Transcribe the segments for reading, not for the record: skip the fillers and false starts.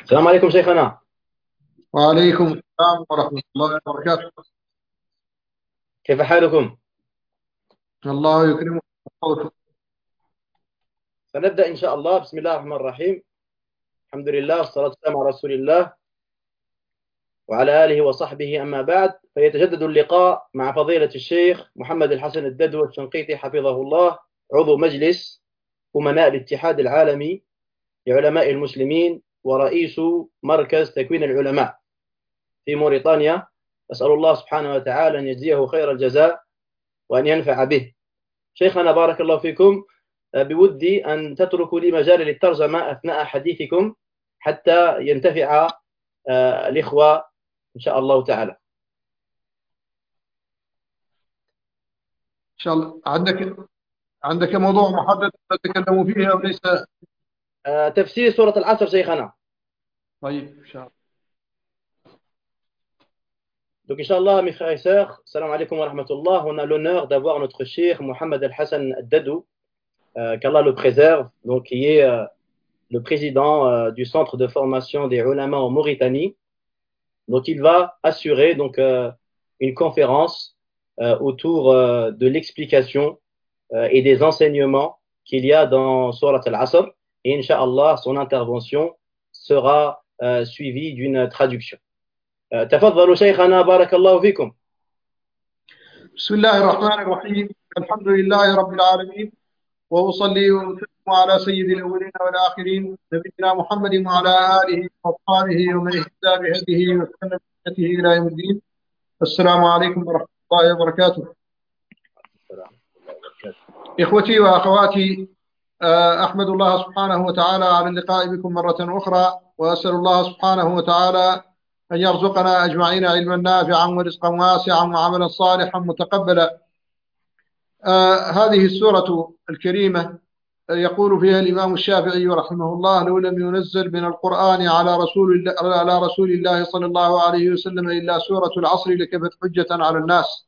السلام عليكم شيخنا. وعليكم السلام ورحمة الله وبركاته. كيف حالكم؟ الله يكرمك. سنبدأ إن شاء الله. بسم الله الرحمن الرحيم. الحمد لله والصلاة والسلام على رسول الله وعلى آله وصحبه. أما بعد، فيتجدد اللقاء مع فضيلة الشيخ محمد الحسن الددو الشنقيطي حفظه الله، عضو مجلس أمناء الاتحاد العالمي لعلماء المسلمين ورئيس مركز تكوين العلماء في موريتانيا. أسأل الله سبحانه وتعالى أن يجزيه خير الجزاء وأن ينفع به. شيخنا بارك الله فيكم، بودي أن تتركوا لي مجال للترجمة أثناء حديثكم حتى ينتفع الإخوة إن شاء الله تعالى. إن شاء الله عندك موضوع محدد تتكلم فيه أو ليس؟ تفسير سورة العصر شيخنا. طيب إن شاء الله. Donc, Inch'Allah, mes frères et sœurs, salam alaikum wa rahmatullah. On a l'honneur d'avoir notre cheikh Mohamed El Hassan Dadou, qu'Allah le préserve, donc, qui est le président du centre de formation des ulama en Mauritanie. Donc, il va assurer une conférence autour de l'explication et des enseignements qu'il y a dans Surat Al-Asr. Et Inch'Allah, son intervention sera suivie d'une traduction. تفضلوا شيخنا بارك الله فيكم. بسم الله الرحمن الرحيم. الحمد لله رب العالمين، وأصلي وأسلم على سيد الأولين والآخرين نبينا محمد وعلى آله وأصحابه ومن اهتدى بهديه واستنى بسنته إلى يوم الدين. السلام عليكم ورحمة الله وبركاته. إخوتي وأخواتي، أحمد الله سبحانه وتعالى على اللقاء بكم مرة أخرى، وأسأل الله سبحانه وتعالى أن يرزقنا أجمعين علما نافعا ورزقا واسعا وعملا صالحا متقبلا. هذه السورة الكريمة يقول فيها الإمام الشافعي رحمه الله: لو لم ينزل من القرآن على رسول الله صلى الله عليه وسلم إلا سورة العصر لكفت حجة على الناس.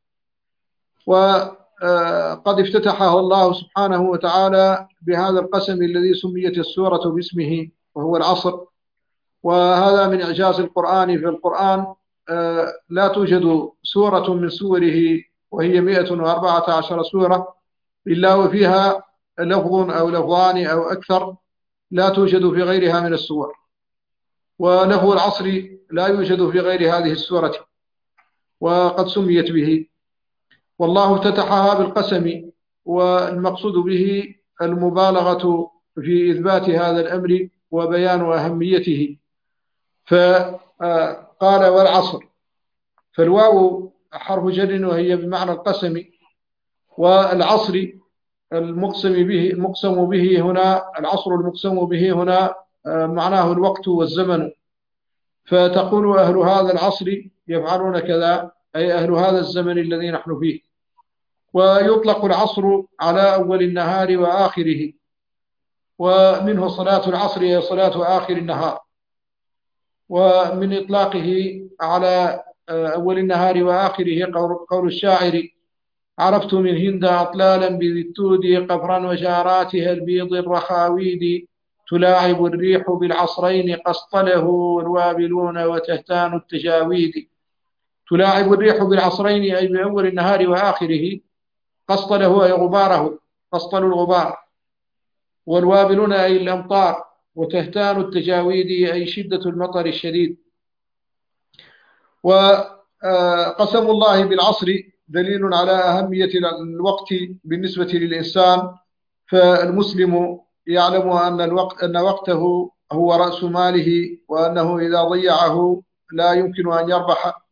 وقد افتتحها الله سبحانه وتعالى بهذا القسم الذي سميت السورة باسمه وهو العصر. وهذا من إعجاز القرآن. في القرآن لا توجد سورة من سوره، وهي 114 سورة، إلا وفيها لفظ أو لفظان أو أكثر لا توجد في غيرها من السور. ولفظ العصر لا يوجد في غير هذه السورة، وقد سميت به. والله افتتحها بالقسم، والمقصود به المبالغة في إثبات هذا الأمر وبيان أهميته. فقال والعصر، فالواو حرف جر وهي بمعنى القسم، والعصر المقسم به هنا، العصر المقسم به هنا معناه الوقت والزمن. فتقول أهل هذا العصر يفعلون كذا، أي أهل هذا الزمن الذي نحن فيه. ويطلق العصر على أول النهار وآخره، ومنه صلاة العصر هي صلاة آخر النهار. ومن إطلاقه على أول النهار وآخره قول الشاعر: عرفت من هند أطلالا بذي التود قفرا وجاراتها البيض الرخاويد، تلاعب الريح بالعصرين قسطله والوابلون وتهتان التجاويد. تلاعب الريح بالعصرين أي بأول النهار وآخره، قسطله أي غباره، قسطل الغبار، والوابلون أي الأمطار، وتهتان التجاويد أي شدة المطر الشديد. وقسم الله بالعصر دليل على أهمية الوقت بالنسبة للإنسان. فالمسلم يعلم أن وقته هو رأس ماله، وأنه إذا ضيعه لا يمكن أن يربح.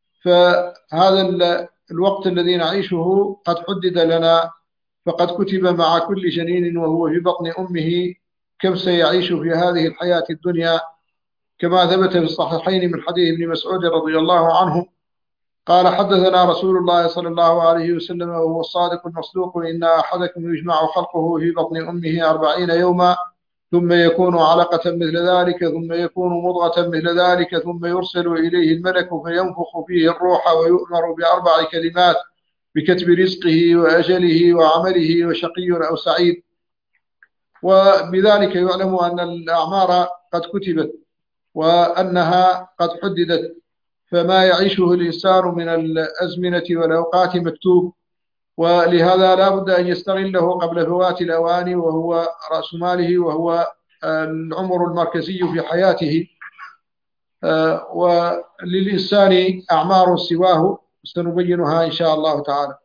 فهذا الوقت الذي نعيشه قد حدد لنا، فقد كتب مع كل جنين وهو في بطن أمه كم سيعيش في هذه الحياة الدنيا، كما ثبت في الصحيحين من حديث ابن مسعود رضي الله عنه قال: حدثنا رسول الله صلى الله عليه وسلم وهو الصادق المصدوق: إن أحدكم يجمع خلقه في بطن أمه 40 يوما، ثم يكون علقة مثل ذلك، ثم يكون مضغة مثل ذلك، ثم يرسل إليه الملك فينفخ فيه الروح، ويؤمر ب4 كلمات: بكتب رزقه وأجله وعمله وشقي أو سعيد. وبذلك يعلم أن الأعمار قد كتبت. وأنها قد حددت، فما يعيشه الإنسان من الأزمنة والأوقات مكتوب، ولهذا لا بد أن يستغله قبل فوات الأوان، وهو رأس ماله، وهو العمر المركزي في حياته. وللإنسان أعمار سواه سنبينها إن شاء الله تعالى.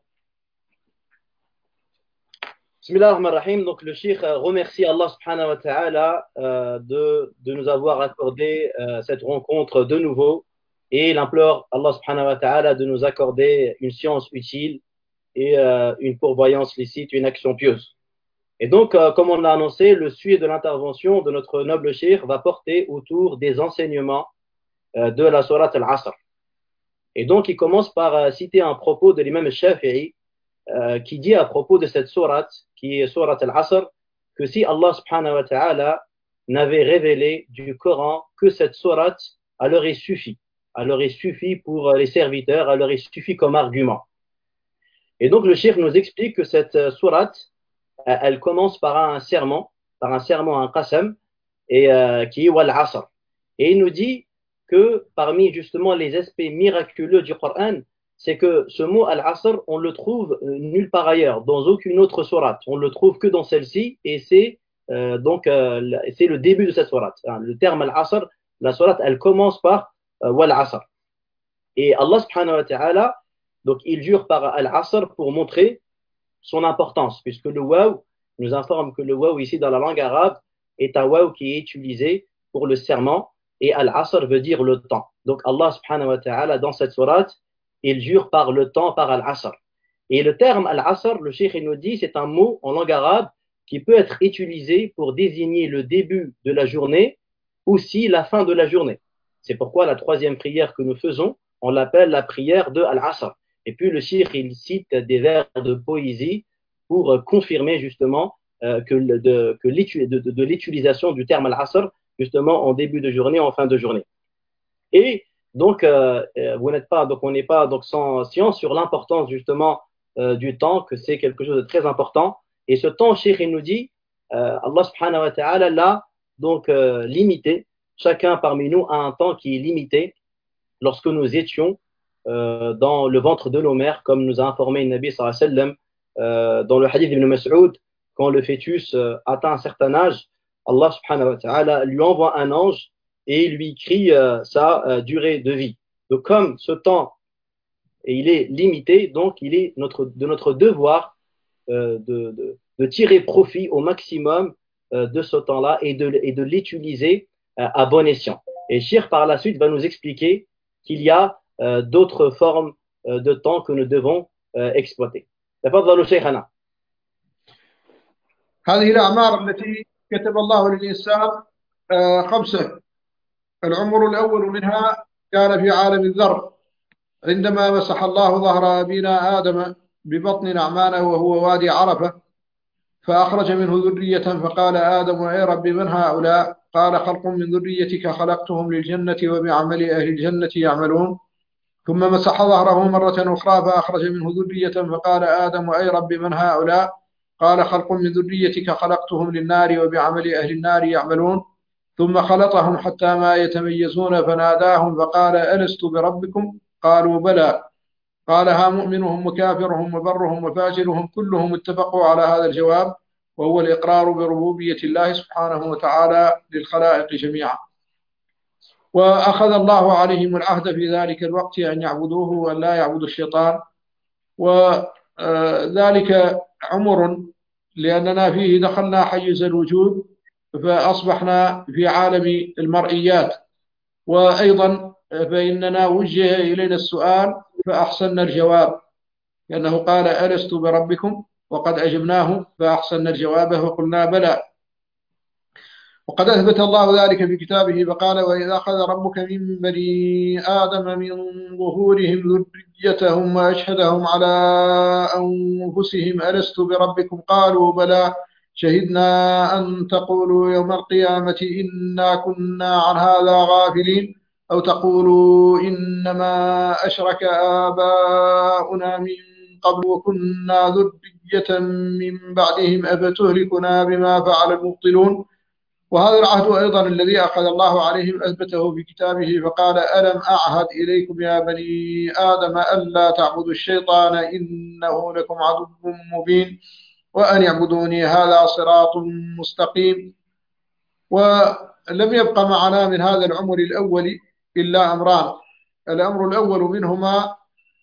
Bismillah ar-Rahman ar-Rahim. Donc le Cheikh remercie Allah subhanahu wa ta'ala de nous avoir accordé cette rencontre de nouveau, et il implore Allah subhanahu wa ta'ala de nous accorder une science utile et une pourvoyance licite, une action pieuse. Et donc, comme on l'a annoncé, le sujet de l'intervention de notre noble Cheikh va porter autour des enseignements de la sourate Al-Asr. Et donc, il commence par citer un propos de l'imam Shafi'i qui dit à propos de cette sourate, qui est sourate Al-Asr, que si Allah subhanahu wa ta'ala n'avait révélé du Coran que cette sourate, elle aurait suffi. Elle aurait suffi pour les serviteurs, elle aurait suffi comme argument. Et donc, le cheikh nous explique que cette sourate, elle commence par un serment, un qasam, et qui est Wal-Asr. Et il nous dit que parmi justement les aspects miraculeux du Coran, c'est que ce mot Al-Asr, on le trouve nulle part ailleurs, dans aucune autre sourate. On le trouve que dans celle-ci, et c'est c'est le début de cette sourate. Le terme Al-Asr, la sourate, elle commence par Wal-Asr. Et Allah subhanahu wa ta'ala, donc il jure par Al-Asr pour montrer son importance, puisque le waw nous informe que le waw ici dans la langue arabe est un waw qui est utilisé pour le serment, et Al-Asr veut dire le temps. Donc Allah subhanahu wa ta'ala dans cette sourate, il jure par le temps, par Al-Asr. Et le terme Al-Asr, le cheikh nous dit, c'est un mot en langue arabe qui peut être utilisé pour désigner le début de la journée, aussi la fin de la journée. C'est pourquoi la troisième prière que nous faisons, on l'appelle la prière de Al-Asr. Et puis le cheikh, il cite des vers de poésie pour confirmer justement de l'utilisation du terme Al-Asr, justement en début de journée, en fin de journée. Et donc, on n'est pas donc sans science sur l'importance justement du temps, que c'est quelque chose de très important. Et ce temps, cheikh, il nous dit, Allah subhanahu wa ta'ala l'a donc limité. Chacun parmi nous a un temps qui est limité. Lorsque nous étions dans le ventre de nos mères, comme nous a informé le Nabi sallallahu alayhi wa sallam, dans le hadith d'Ibn Mas'ud, quand le fœtus atteint un certain âge, Allah subhanahu wa ta'ala lui envoie un ange et il lui crie sa durée de vie. Donc comme ce temps il est limité, donc il est de notre devoir de tirer profit au maximum de ce temps-là et de l'utiliser à bon escient. Et Cheikh par la suite va nous expliquer qu'il y a d'autres formes de temps que nous devons exploiter. تفضلوا شيخنا. هذه الأعمار التي كتب الله للإنسان خمسة. العمر الأول منها كان في عالم الذر، عندما مسح الله ظهر أبينا آدم ببطن نعمان وهو وادي عرفة، فأخرج منه ذرية، فقال آدم أي رب من هؤلاء؟ قال خلق من ذريتك خلقتهم للجنة وبعمل أهل الجنة يعملون. ثم مسح ظهره مرة أخرى فأخرج منه ذرية، فقال آدم أي رب من هؤلاء؟ قال خلق من ذريتك خلقتهم للنار وبعمل أهل النار يعملون. ثم خلطهم حتى ما يتميزون فناداهم فقال ألست بربكم؟ قالوا بلى. قالها مؤمنهم وكافرهم وبرهم وفاجرهم كلهم اتفقوا على هذا الجواب، وهو الإقرار بربوبية الله سبحانه وتعالى للخلائق جميعا. وأخذ الله عليهم العهد في ذلك الوقت أن يعبدوه وأن لا يعبدوا الشيطان، وذلك عمر لأننا فيه دخلنا حيز الوجود فأصبحنا في عالم المرئيات، وأيضا فإننا وجه إلينا السؤال فأحسننا الجواب، لأنه قال ألست بربكم؟ وقد أجبناه فأحسننا الجواب وقلنا بلى. وقد أثبت الله ذلك في كتابه فقال وإذا أخذ ربك من بني آدم من ظهورهم ذريتهم وأشهدهم على أنفسهم ألست بربكم؟ قالوا بلى شهدنا أن تقولوا يوم القيامة إنا كنا عن هذا غافلين، أو تقولوا إنما أشرك آباؤنا من قبل وكنا ذرية من بعدهم أفتهلكنا بما فعل المبطلون. وهذا العهد أيضا الذي أخذ الله عليهم أثبته في كتابه فقال ألم أعهد إليكم يا بني آدم ألا تعبدوا الشيطان إنه لكم عدو مبين وأن يعبدوني هذا صراط مستقيم. ولم يبق معنا من هذا العمر الأول إلا أمران. الأمر الأول منهما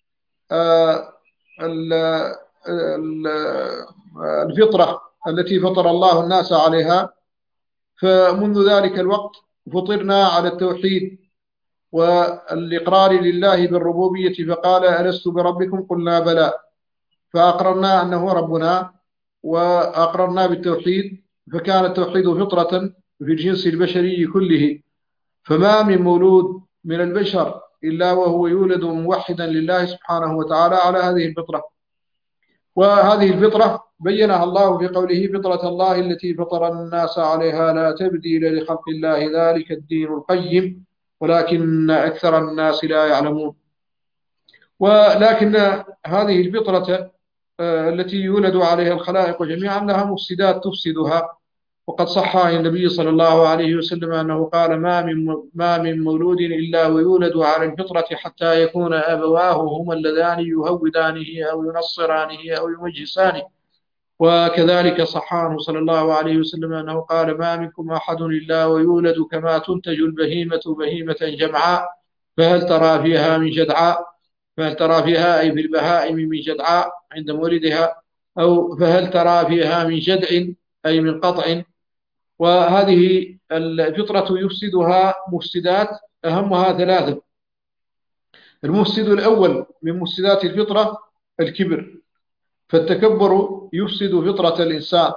الفطرة التي فطر الله الناس عليها، فمنذ ذلك الوقت فطرنا على التوحيد والإقرار لله بالربوبية، فقال ألست بربكم قلنا بلى، فأقررنا أنه ربنا وأقررنا بالتوحيد، فكان التوحيد فطرة في الجنس البشري كله، فما من مولود من البشر إلا وهو يولد موحدا لله سبحانه وتعالى على هذه الفطرة. وهذه الفطرة بينها الله في قوله فطرة الله التي فطر الناس عليها لا تبديل لخلق الله ذلك الدين القيم ولكن أكثر الناس لا يعلمون. ولكن هذه الفطرة التي يولد عليها الخلائق جميعا لها مفسدات تفسدها، وقد صح عن النبي صلى الله عليه وسلم أنه قال ما من مولود إلا ويولد على الفطرة حتى يكون أبواه هما اللذان يهودانه أو ينصرانه أو يمجسانه. وكذلك صح عنه صلى الله عليه وسلم أنه قال ما منكم أحد إلا ويولد كما تنتج البهيمة بهيمة جمعاء فهل ترى فيها من جدعاء، فهل ترى فيها أي في البهائم من جدعاء عند مولدها، أو فهل ترى فيها من جدع أي من قطع. وهذه الفطرة يفسدها مفسدات أهمها ثلاثة. المفسد الأول من مفسدات الفطرة الكبر، فالتكبر يفسد فطرة الإنسان،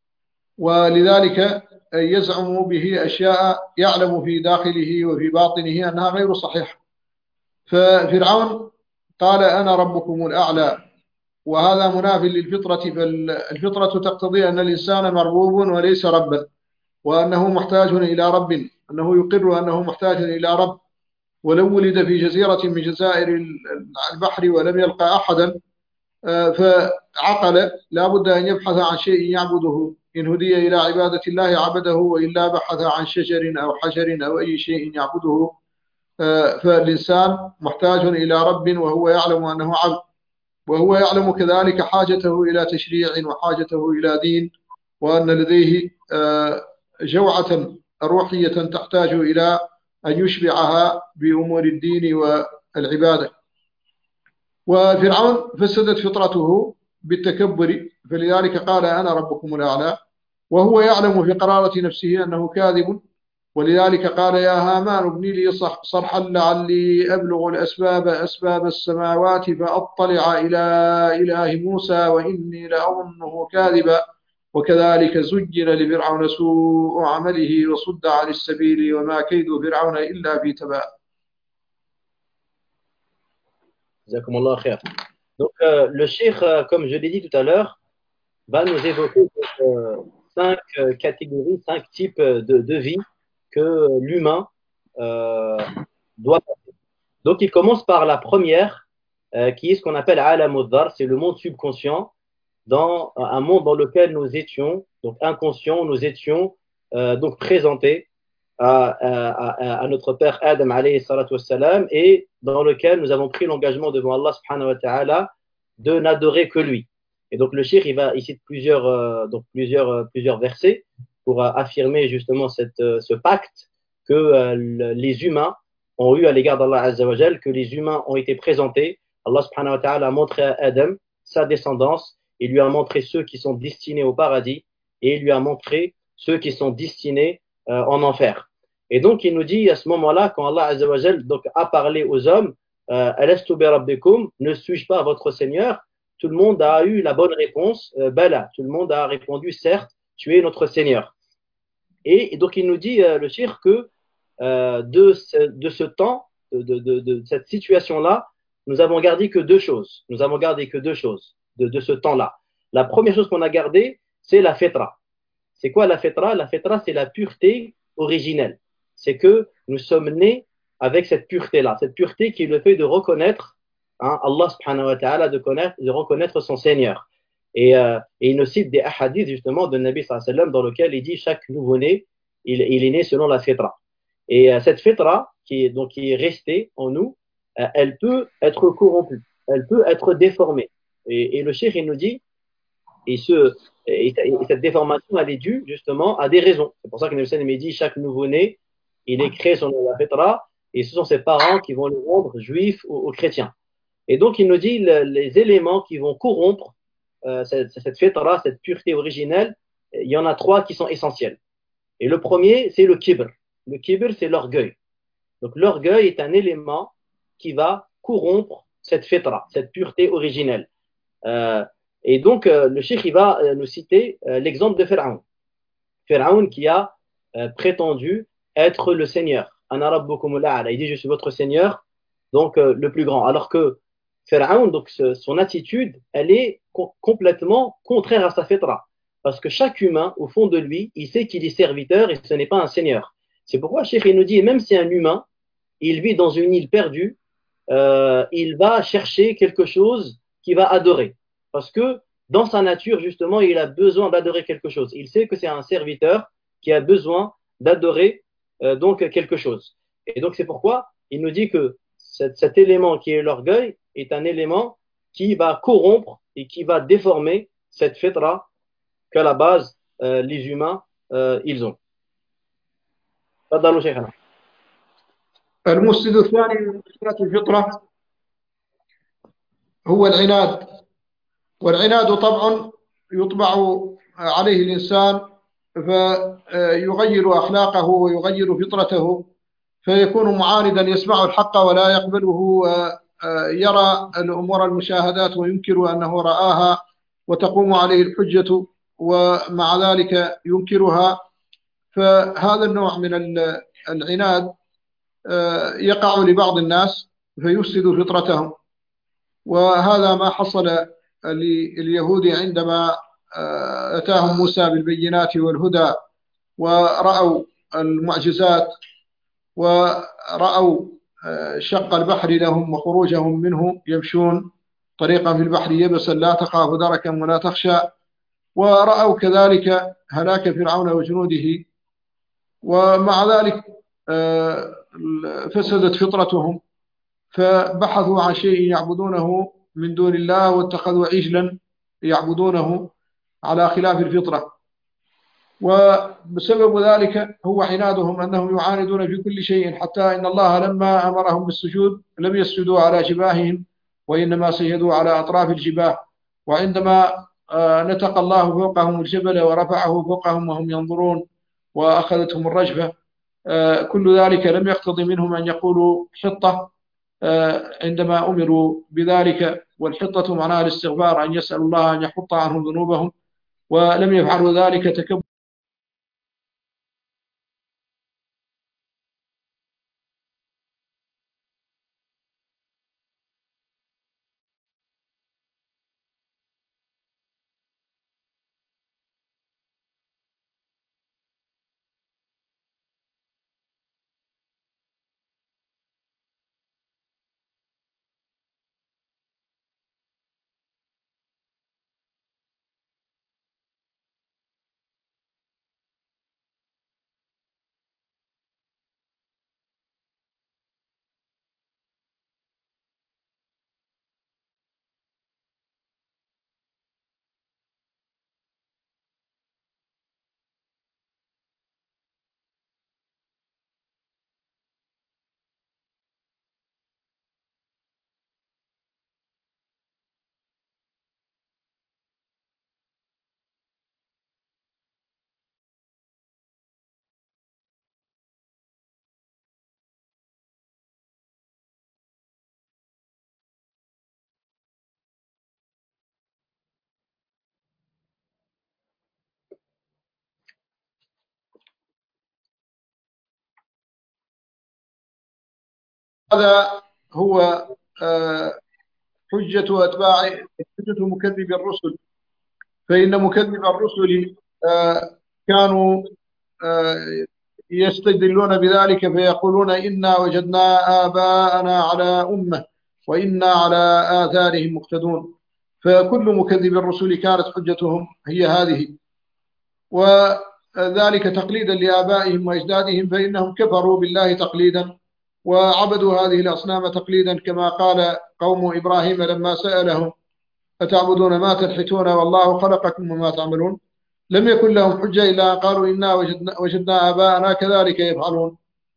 ولذلك يزعم به أشياء يعلم في داخله وفي باطنه أنها غير صحيحة. ففرعون قال أنا ربكم الأعلى، وهذا مناف للفطرة، فالفطرة تقتضي أن الإنسان مربوب وليس ربا، وأنه محتاج إلى رب، أنه يقر أنه محتاج إلى رب. ولو ولد في جزيرة من جزائر البحر ولم يلقى أحدا فعقل لا بد أن يبحث عن شيء يعبده، إن هدي إلى عبادة الله عبده، وإلا بحث عن شجر أو حجر أو أي شيء يعبده. فالإنسان محتاج إلى رب وهو يعلم أنه عبد، وهو يعلم كذلك حاجته إلى تشريع وحاجته إلى دين، وأن لديه جوعة روحية تحتاج إلى أن يشبعها بأمور الدين والعبادة. وفرعون فسدت فطرته بالتكبر، فلذلك قال أنا ربكم الأعلى، وهو يعلم في قرارة نفسه أنه كاذب، ولذلك قال يا هامان ابن لي صرحا لعلي أبلغ أسباب السماوات فأطلع إلى إله موسى وإني لأظنه كاذبا وكذلك زجن لفرعون سوء عمله وصد عن السبيل وما كيد فرعون إلا في تباب. جزاكم الله خير. Donc, le cheikh, comme je l'ai dit tout à l'heure, va nous évoquer cinq catégories, cinq types de vie que l'humain doit passer. Donc, il commence par la première, qui est ce qu'on appelle Alam al-Dhar, c'est le monde subconscient, dans un monde dans lequel nous étions, donc inconscients, nous étions donc présentés à notre père Adam alayhi salatu wassalam, et dans lequel nous avons pris l'engagement devant Allah subhanahu wa ta'ala de n'adorer que lui. Et donc le shir, il cite plusieurs versets pour affirmer justement ce pacte que les humains ont eu à l'égard d'Allah Azza wa Jal, que les humains ont été présentés. Allah subhanahu wa ta'ala a montré à Adam sa descendance, il lui a montré ceux qui sont destinés au paradis, et il lui a montré ceux qui sont destinés en enfer. Et donc il nous dit à ce moment-là, quand Allah Azza wa Jal donc a parlé aux hommes, Alastu bi rabbikum, ne suis-je pas votre Seigneur? Tout le monde a eu la bonne réponse, Bala. Tout le monde a répondu, certes, tu es notre Seigneur. Et donc il nous dit, le shir, que de ce temps, de cette situation-là, nous avons gardé que deux choses. Nous avons gardé que deux choses de ce temps-là. La première chose qu'on a gardée, c'est la fitra. C'est quoi la fitra? La fitra, c'est la pureté originelle. C'est que nous sommes nés avec cette pureté-là. Cette pureté qui est le fait de reconnaître Allah subhanahu wa ta'ala, de reconnaître son Seigneur. Et il nous cite des hadiths justement de Nabi sallallahu alayhi wa sallam dans lequel il dit chaque nouveau-né il est né selon la fitra. Et cette fitra, qui est restée en nous, elle peut être corrompue, elle peut être déformée. Et le cheikh, il nous dit, et, ce, et cette déformation, elle est due justement à des raisons. C'est pour ça que le Seigneur dit, chaque nouveau-né, il est créé selon la fitra, et ce sont ses parents qui vont le rendre juif ou chrétien. Et donc, il nous dit, les éléments qui vont corrompre cette fitra, cette pureté originelle, il y en a trois qui sont essentiels. Et le premier, c'est le kibr. Le kibr, c'est l'orgueil. Donc l'orgueil est un élément qui va corrompre cette fitra, cette pureté originelle. Euh, et donc le cheikh il va nous citer l'exemple de Pharaon. Pharaon qui a prétendu être le Seigneur. Ana rabbukum al-a'la. Il dit je suis votre Seigneur, donc le plus grand. Alors que Pharaon, donc son attitude, elle est complètement contraire à sa fitra. Parce que chaque humain, au fond de lui, il sait qu'il est serviteur et ce n'est pas un Seigneur. C'est pourquoi Cheikh il nous dit, même si un humain, il vit dans une île perdue, il va chercher quelque chose qu'il va adorer. Parce que dans sa nature, justement, il a besoin d'adorer quelque chose. Il sait que c'est un serviteur qui a besoin d'adorer donc quelque chose. Et donc c'est pourquoi il nous dit que cet élément qui est l'orgueil est un élément qui va corrompre et qui va déformer cette fitra qu'à la base les humains ils ont. تفضلوا شيخنا. المفسد الثاني من مفسدات الفطرة هو العناد. والعناد طبع يطبع عليه الإنسان فيغير أخلاقه ويغير فطرته، فيكون معاندا يسمع الحق ولا يقبله، يرى الأمور المشاهدات وينكر أنه رآها وتقوم عليه الحجة ومع ذلك ينكرها. فهذا النوع من العناد يقع لبعض الناس فيفسد فطرتهم. وهذا ما حصل لليهود عندما أتاهم موسى بالبينات والهدى ورأوا المعجزات ورأوا شق البحر لهم وخروجهم منه يمشون طريقا في البحر يبسا لا تخاف دركا ولا تخشى، ورأوا كذلك هلاك فرعون وجنوده، ومع ذلك فسدت فطرتهم فبحثوا عن شيء يعبدونه من دون الله واتخذوا عجلا يعبدونه على خلاف الفطرة. وبسبب ذلك هو عنادهم أنهم يعاندون في كل شيء، حتى إن الله لما أمرهم بالسجود لم يسجدوا على جباههم وإنما سجدوا على أطراف الجباه. وعندما نتق الله فوقهم الجبل ورفعه فوقهم وهم ينظرون وأخذتهم الرجفة، كل ذلك لم يقتضي منهم أن يقولوا حطة عندما أمروا بذلك. والحطة معناها الاستغفار، أن يسأل الله أن يحط عنهم ذنوبهم، ولم يفعلوا ذلك تكبر. هذا هو حجة أتباع حجة مكذب الرسل. فإن مكذب الرسل كانوا يستدلون بذلك فيقولون إنا وجدنا آباءنا على أمة وإنا على آثارهم مقتدون. فكل مكذب الرسل كانت حجتهم هي هذه. ذلك تقليدا لآبائهم وأجدادهم فإنهم كفروا بالله تقليدا وعبدوا هذه الأصنام تقليدا كما قال قوم إبراهيم لما سألهم أتعبدون ما تنحتون والله خلقكم وما تعملون لم يكن لهم حجة إلا أن قالوا إنا وجدنا آباءنا كذلك يفعلون.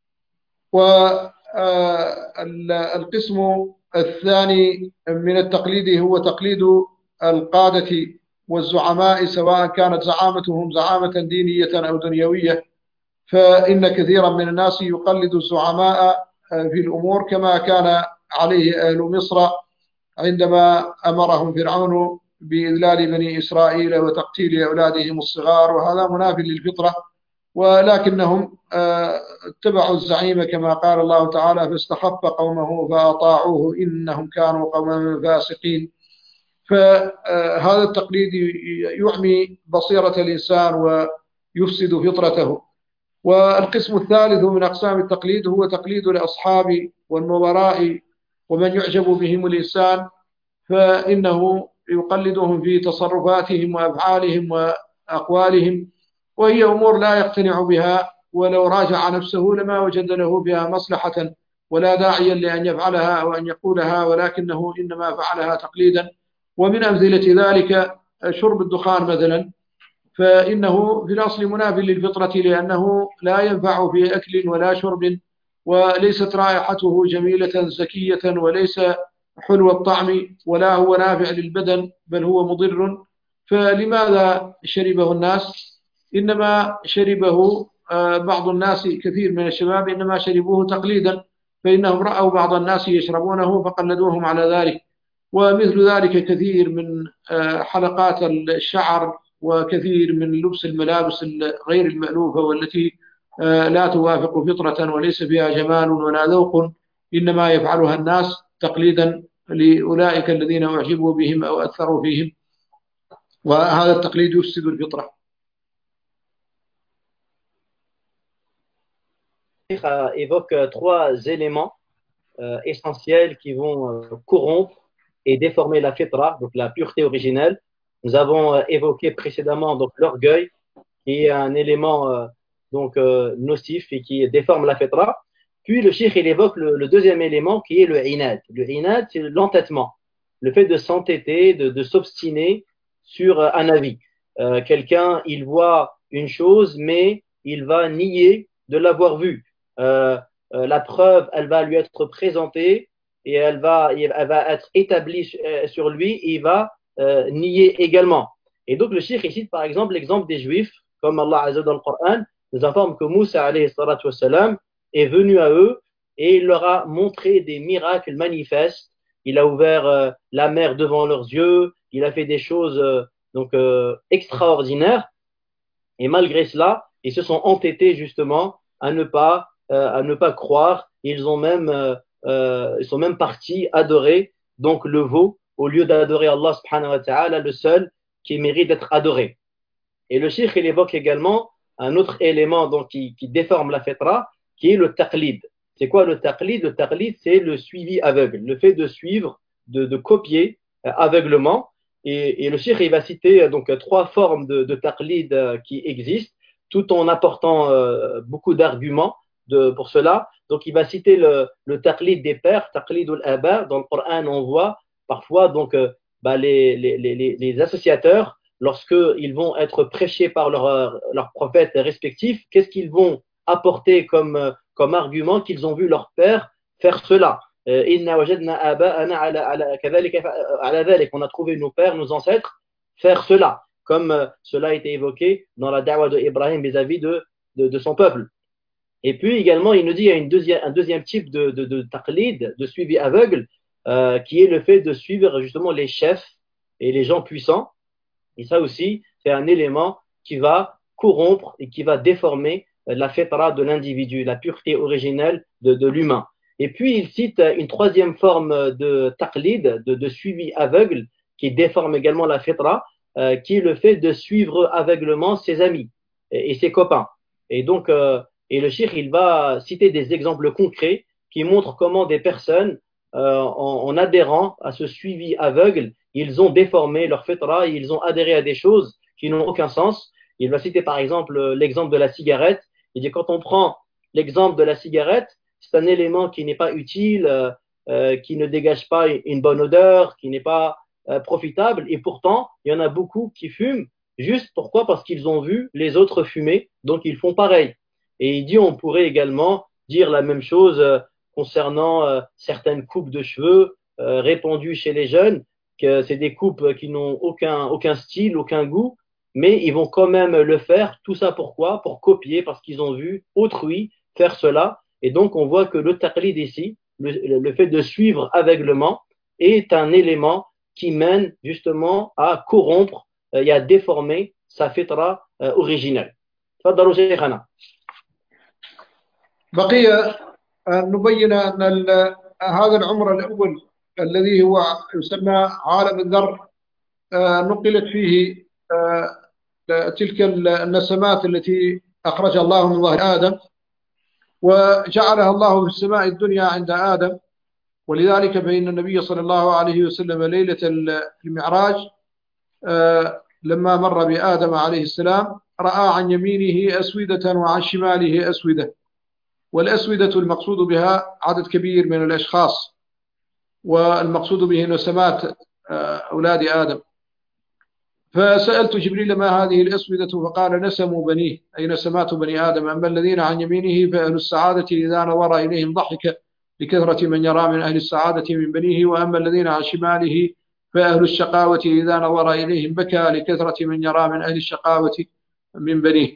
والقسم الثاني من التقليد هو تقليد القادة والزعماء سواء كانت زعامتهم زعامة دينية أو دنيوية، فإن كثيرا من الناس يقلد الزعماء في الأمور كما كان عليه أهل مصر عندما أمرهم فرعون بإذلال بني إسرائيل وتقتيل أولادهم الصغار، وهذا مناف للفطرة، ولكنهم اتبعوا الزعيم كما قال الله تعالى فاستخف قومه فأطاعوه إنهم كانوا قوما فاسقين. فهذا التقليد يعمي بصيرة الإنسان ويفسد فطرته. والقسم الثالث من أقسام التقليد هو تقليد الأصحاب والنظراء ومن يعجب بهم الإنسان، فإنه يقلدهم في تصرفاتهم وأفعالهم وأقوالهم، وهي أمور لا يقتنع بها، ولو راجع نفسه لما وجد له بها مصلحة ولا داعيا لأن يفعلها أو أن يقولها، ولكنه إنما فعلها تقليدا. ومن أمثلة ذلك شرب الدخان مثلا، فإنه في الأصل مناف للفطرة لأنه لا ينفع في أكل ولا شرب، وليست رائحته جميلة زكية، وليس حلو الطعم، ولا هو نافع للبدن بل هو مضر. فلماذا شربه الناس؟ إنما شربه بعض الناس، كثير من الشباب إنما شربوه تقليدا، فإنهم رأوا بعض الناس يشربونه فقلدوهم على ذلك. ومثل ذلك كثير من حلقات الشعر، وكثير من لبس الملابس غير المألوفة والتي لا توافق فطرة وليس فيها جمال ولا ذوق، إنما يفعلها الناس تقليدا لأولئك الذين أعجبوا بهم أو أثروا فيهم، وهذا التقليد يفسد الفطرة. Évoque trois éléments essentiels qui vont corrompre et déformer la fitra, donc la pureté originelle. Nous avons évoqué précédemment donc l'orgueil, qui est un élément nocif et qui déforme la fitra. Puis le cheikh il évoque le deuxième élément qui est le inad. Le inad, c'est l'entêtement, le fait de s'entêter, de s'obstiner sur un avis. Quelqu'un, il voit une chose, mais il va nier de l'avoir vue. La preuve, elle va lui être présentée et elle va être établie sur lui, et il va nier également. Et donc le cheikh cite par exemple l'exemple des Juifs, comme Allah Azza wa Jalla dans le Coran nous informe que Moussa alayhi salatu wassalam est venu à eux et il leur a montré des miracles manifestes. Il a ouvert la mer devant leurs yeux, il a fait des choses extraordinaires, et malgré cela, ils se sont entêtés justement à ne pas croire. Ils sont même partis adorer donc le veau au lieu d'adorer Allah subhanahu wa ta'ala, le seul qui mérite d'être adoré. Et le cheikh il évoque également un autre élément donc, qui déforme la fitra, qui est le taqlid. C'est quoi le taqlid? Le taqlid, c'est le suivi aveugle, le fait de suivre, de copier aveuglement. Et le cheikh il va citer donc trois formes de taqlid qui existent, tout en apportant beaucoup d'arguments pour cela. Donc il va citer le taqlid des pères, taqlid al-aba. Dans le Coran, on voit parfois donc les associateurs, lorsqu'ils vont être prêchés par leurs prophètes respectifs, qu'est-ce qu'ils vont apporter comme argument? Qu'ils ont vu leur père faire cela. Inna wajadna aba'ana ala dhalik. On a trouvé nos pères, nos ancêtres faire cela, comme cela a été évoqué dans la da'wa de Ibrahim vis-à-vis de son peuple. Et puis également, il nous dit qu'il y a un deuxième type de taqlid, de suivi aveugle, qui est le fait de suivre justement les chefs et les gens puissants. Et ça aussi, c'est un élément qui va corrompre et qui va déformer la fitra de l'individu, la pureté originelle de l'humain. Et puis, il cite une troisième forme de taqlid, de suivi aveugle, qui déforme également la fitra, qui est le fait de suivre aveuglement ses amis et ses copains. Et donc, et le cheikh, il va citer des exemples concrets qui montrent comment des personnes, en adhérant à ce suivi aveugle, ils ont déformé leur fitra et ils ont adhéré à des choses qui n'ont aucun sens. Il va citer par exemple l'exemple de la cigarette. Il dit quand on prend l'exemple de la cigarette, c'est un élément qui n'est pas utile, qui ne dégage pas une bonne odeur, qui n'est pas profitable. Et pourtant, il y en a beaucoup qui fument. Juste pourquoi? Parce qu'ils ont vu les autres fumer, donc ils font pareil. Et il dit on pourrait également dire la même chose concernant certaines coupes de cheveux répandues chez les jeunes, que c'est des coupes qui n'ont aucun style, aucun goût, mais ils vont quand même le faire. Tout ça pourquoi? Pour copier, parce qu'ils ont vu autrui faire cela. Et donc on voit que le taqlid ici, le fait de suivre aveuglement, est un élément qui mène justement à corrompre et à déformer sa fitra originelle. تفضلوا شيخنا. بقي أن نبين أن هذا العمر الأول الذي هو يسمى عالم الذر نقلت فيه تلك النسمات التي أخرج الله من ظهر آدم وجعلها الله في السماء الدنيا عند آدم. ولذلك فإن النبي صلى الله عليه وسلم ليلة المعراج لما مر بآدم عليه السلام رأى عن يمينه أسودة وعن شماله أسودة، والأسودة المقصود بها عدد كبير من الأشخاص، والمقصود به نسمات أولاد آدم. فسألت جبريل ما هذه الأسودة؟ فقال نسم بنيه، أي نسمات بني آدم. أما الذين عن يمينه فأهل السعادة إذا نظر إليهم ضحك لكثرة من يرى من أهل السعادة من بنيه، وأما الذين عن شماله فأهل الشقاوة إذا نظر إليهم بكى لكثرة من يرى من أهل الشقاوة من بنيه.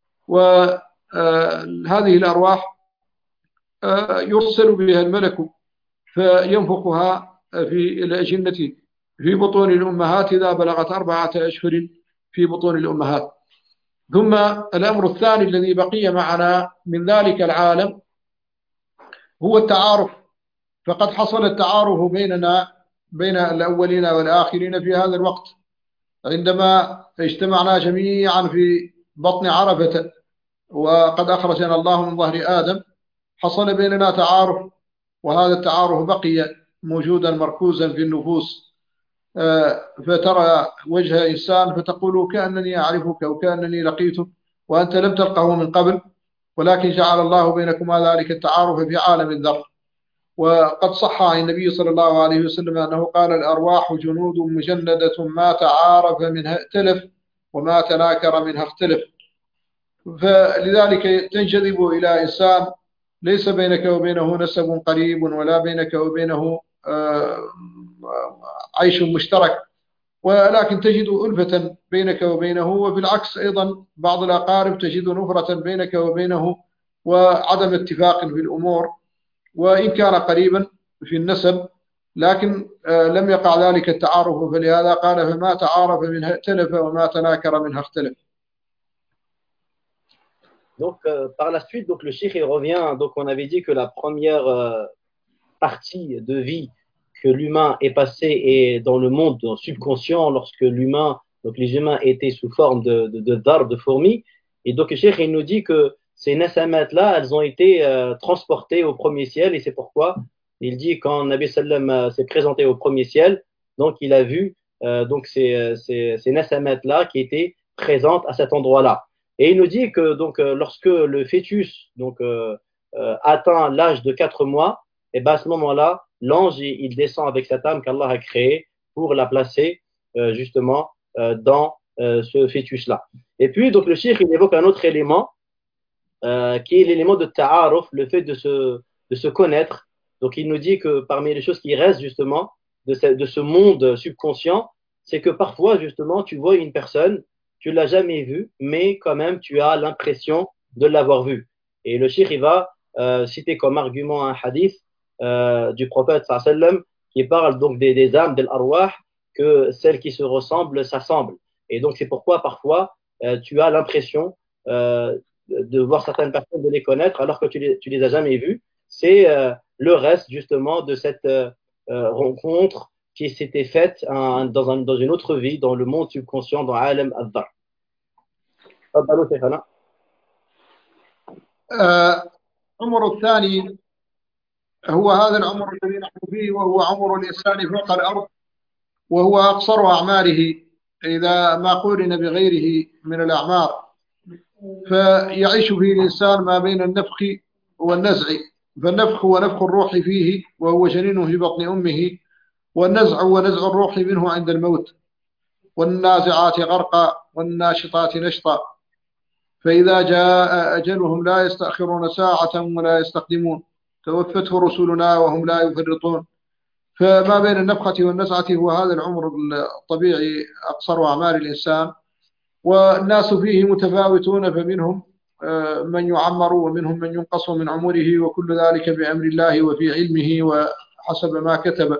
وهذه الأرواح يرسل بها الملك فينفخها في الأجنة في بطون الأمهات إذا بلغت 4 أشهر في بطون الأمهات. ثم الأمر الثاني الذي بقي معنا من ذلك العالم هو التعارف. فقد حصل التعارف بيننا بين الأولين والآخرين في هذا الوقت عندما اجتمعنا جميعا في بطن عرفة وقد أخرجنا الله من ظهر آدم. حصل بيننا تعارف، وهذا التعارف بقي موجودا مركوزا في النفوس. فترى وجه إنسان فتقول كأنني أعرفك وكأنني لقيتك وأنت لم تلقه من قبل، ولكن جعل الله بينكما ذلك التعارف في عالم الذر. وقد صح عن النبي صلى الله عليه وسلم أنه قال الأرواح جنود مجندة ما تعارف منها ائتلف وما تناكر منها اختلف. فلذلك تنجذب إلى إنسان ليس بينك وبينه نسب قريب ولا بينك وبينه عيش مشترك، ولكن تجد ألفة بينك وبينه. وفي العكس أيضا بعض الأقارب تجد نفرة بينك وبينه وعدم اتفاق في الأمور، وإن كان قريبا في النسب لكن لم يقع ذلك التعارف. فلهذا قال فما تعارف منها ائتلف وما تناكر منها اختلف. Donc, par la suite, donc, le cheikh il revient. Donc, on avait dit que la première partie de vie que l'humain est passé est dans le monde subconscient lorsque l'humain, donc les humains étaient sous forme de fourmis. Et donc, le cheikh il nous dit que ces nasamat-là, elles ont été transportées au premier ciel. Et c'est pourquoi il dit quand Nabi Sallam s'est présenté au premier ciel, donc il a vu donc ces nasamat-là qui étaient présentes à cet endroit-là. Et il nous dit que donc, lorsque le fœtus donc, atteint l'âge de 4 mois, et ben à ce moment-là, l'ange il descend avec cette âme qu'Allah a créée pour la placer justement dans ce fœtus-là. Et puis, donc, le cheikh il évoque un autre élément qui est l'élément de ta'aruf, le fait de se connaître. Donc, il nous dit que parmi les choses qui restent justement de ce monde subconscient, c'est que parfois, justement, tu vois une personne, tu ne l'as jamais vue, mais quand même, tu as l'impression de l'avoir vue. Et le cheikh, il va citer comme argument un hadith du prophète sallam qui parle donc des âmes, des arwah, que celles qui se ressemblent s'assemblent. Et donc, c'est pourquoi parfois, tu as l'impression de voir certaines personnes, de les connaître, alors que tu les as jamais vues. C'est le reste justement de cette rencontre qui s'était faite dans une autre vie, dans le monde subconscient, dans Alam al-Dhar. العمر الثاني هو هذا العمر الذي نحن فيه، وهو عمر الإنسان فوق الأرض، وهو أقصر أعماره إذا ما قورن بغيره من الأعمار، فيعيش فيه الإنسان ما بين النفخ والنزع. فالنفخ هو نفخ الروح فيه وهو جنين في بطن أمه، والنزع هو نزع الروح منه عند الموت. والنازعات غرقا والناشطات نشطا، فإذا جاء أجلهم لا يستأخرون ساعة ولا يستقدمون، توفته رسلنا وهم لا يفرطون. فما بين النفخة والنزعة هو هذا العمر الطبيعي أقصر أعمار الإنسان، والناس فيه متفاوتون، فمنهم من يعمر ومنهم من ينقص من عمره، وكل ذلك بأمر الله وفي علمه وحسب ما كتب.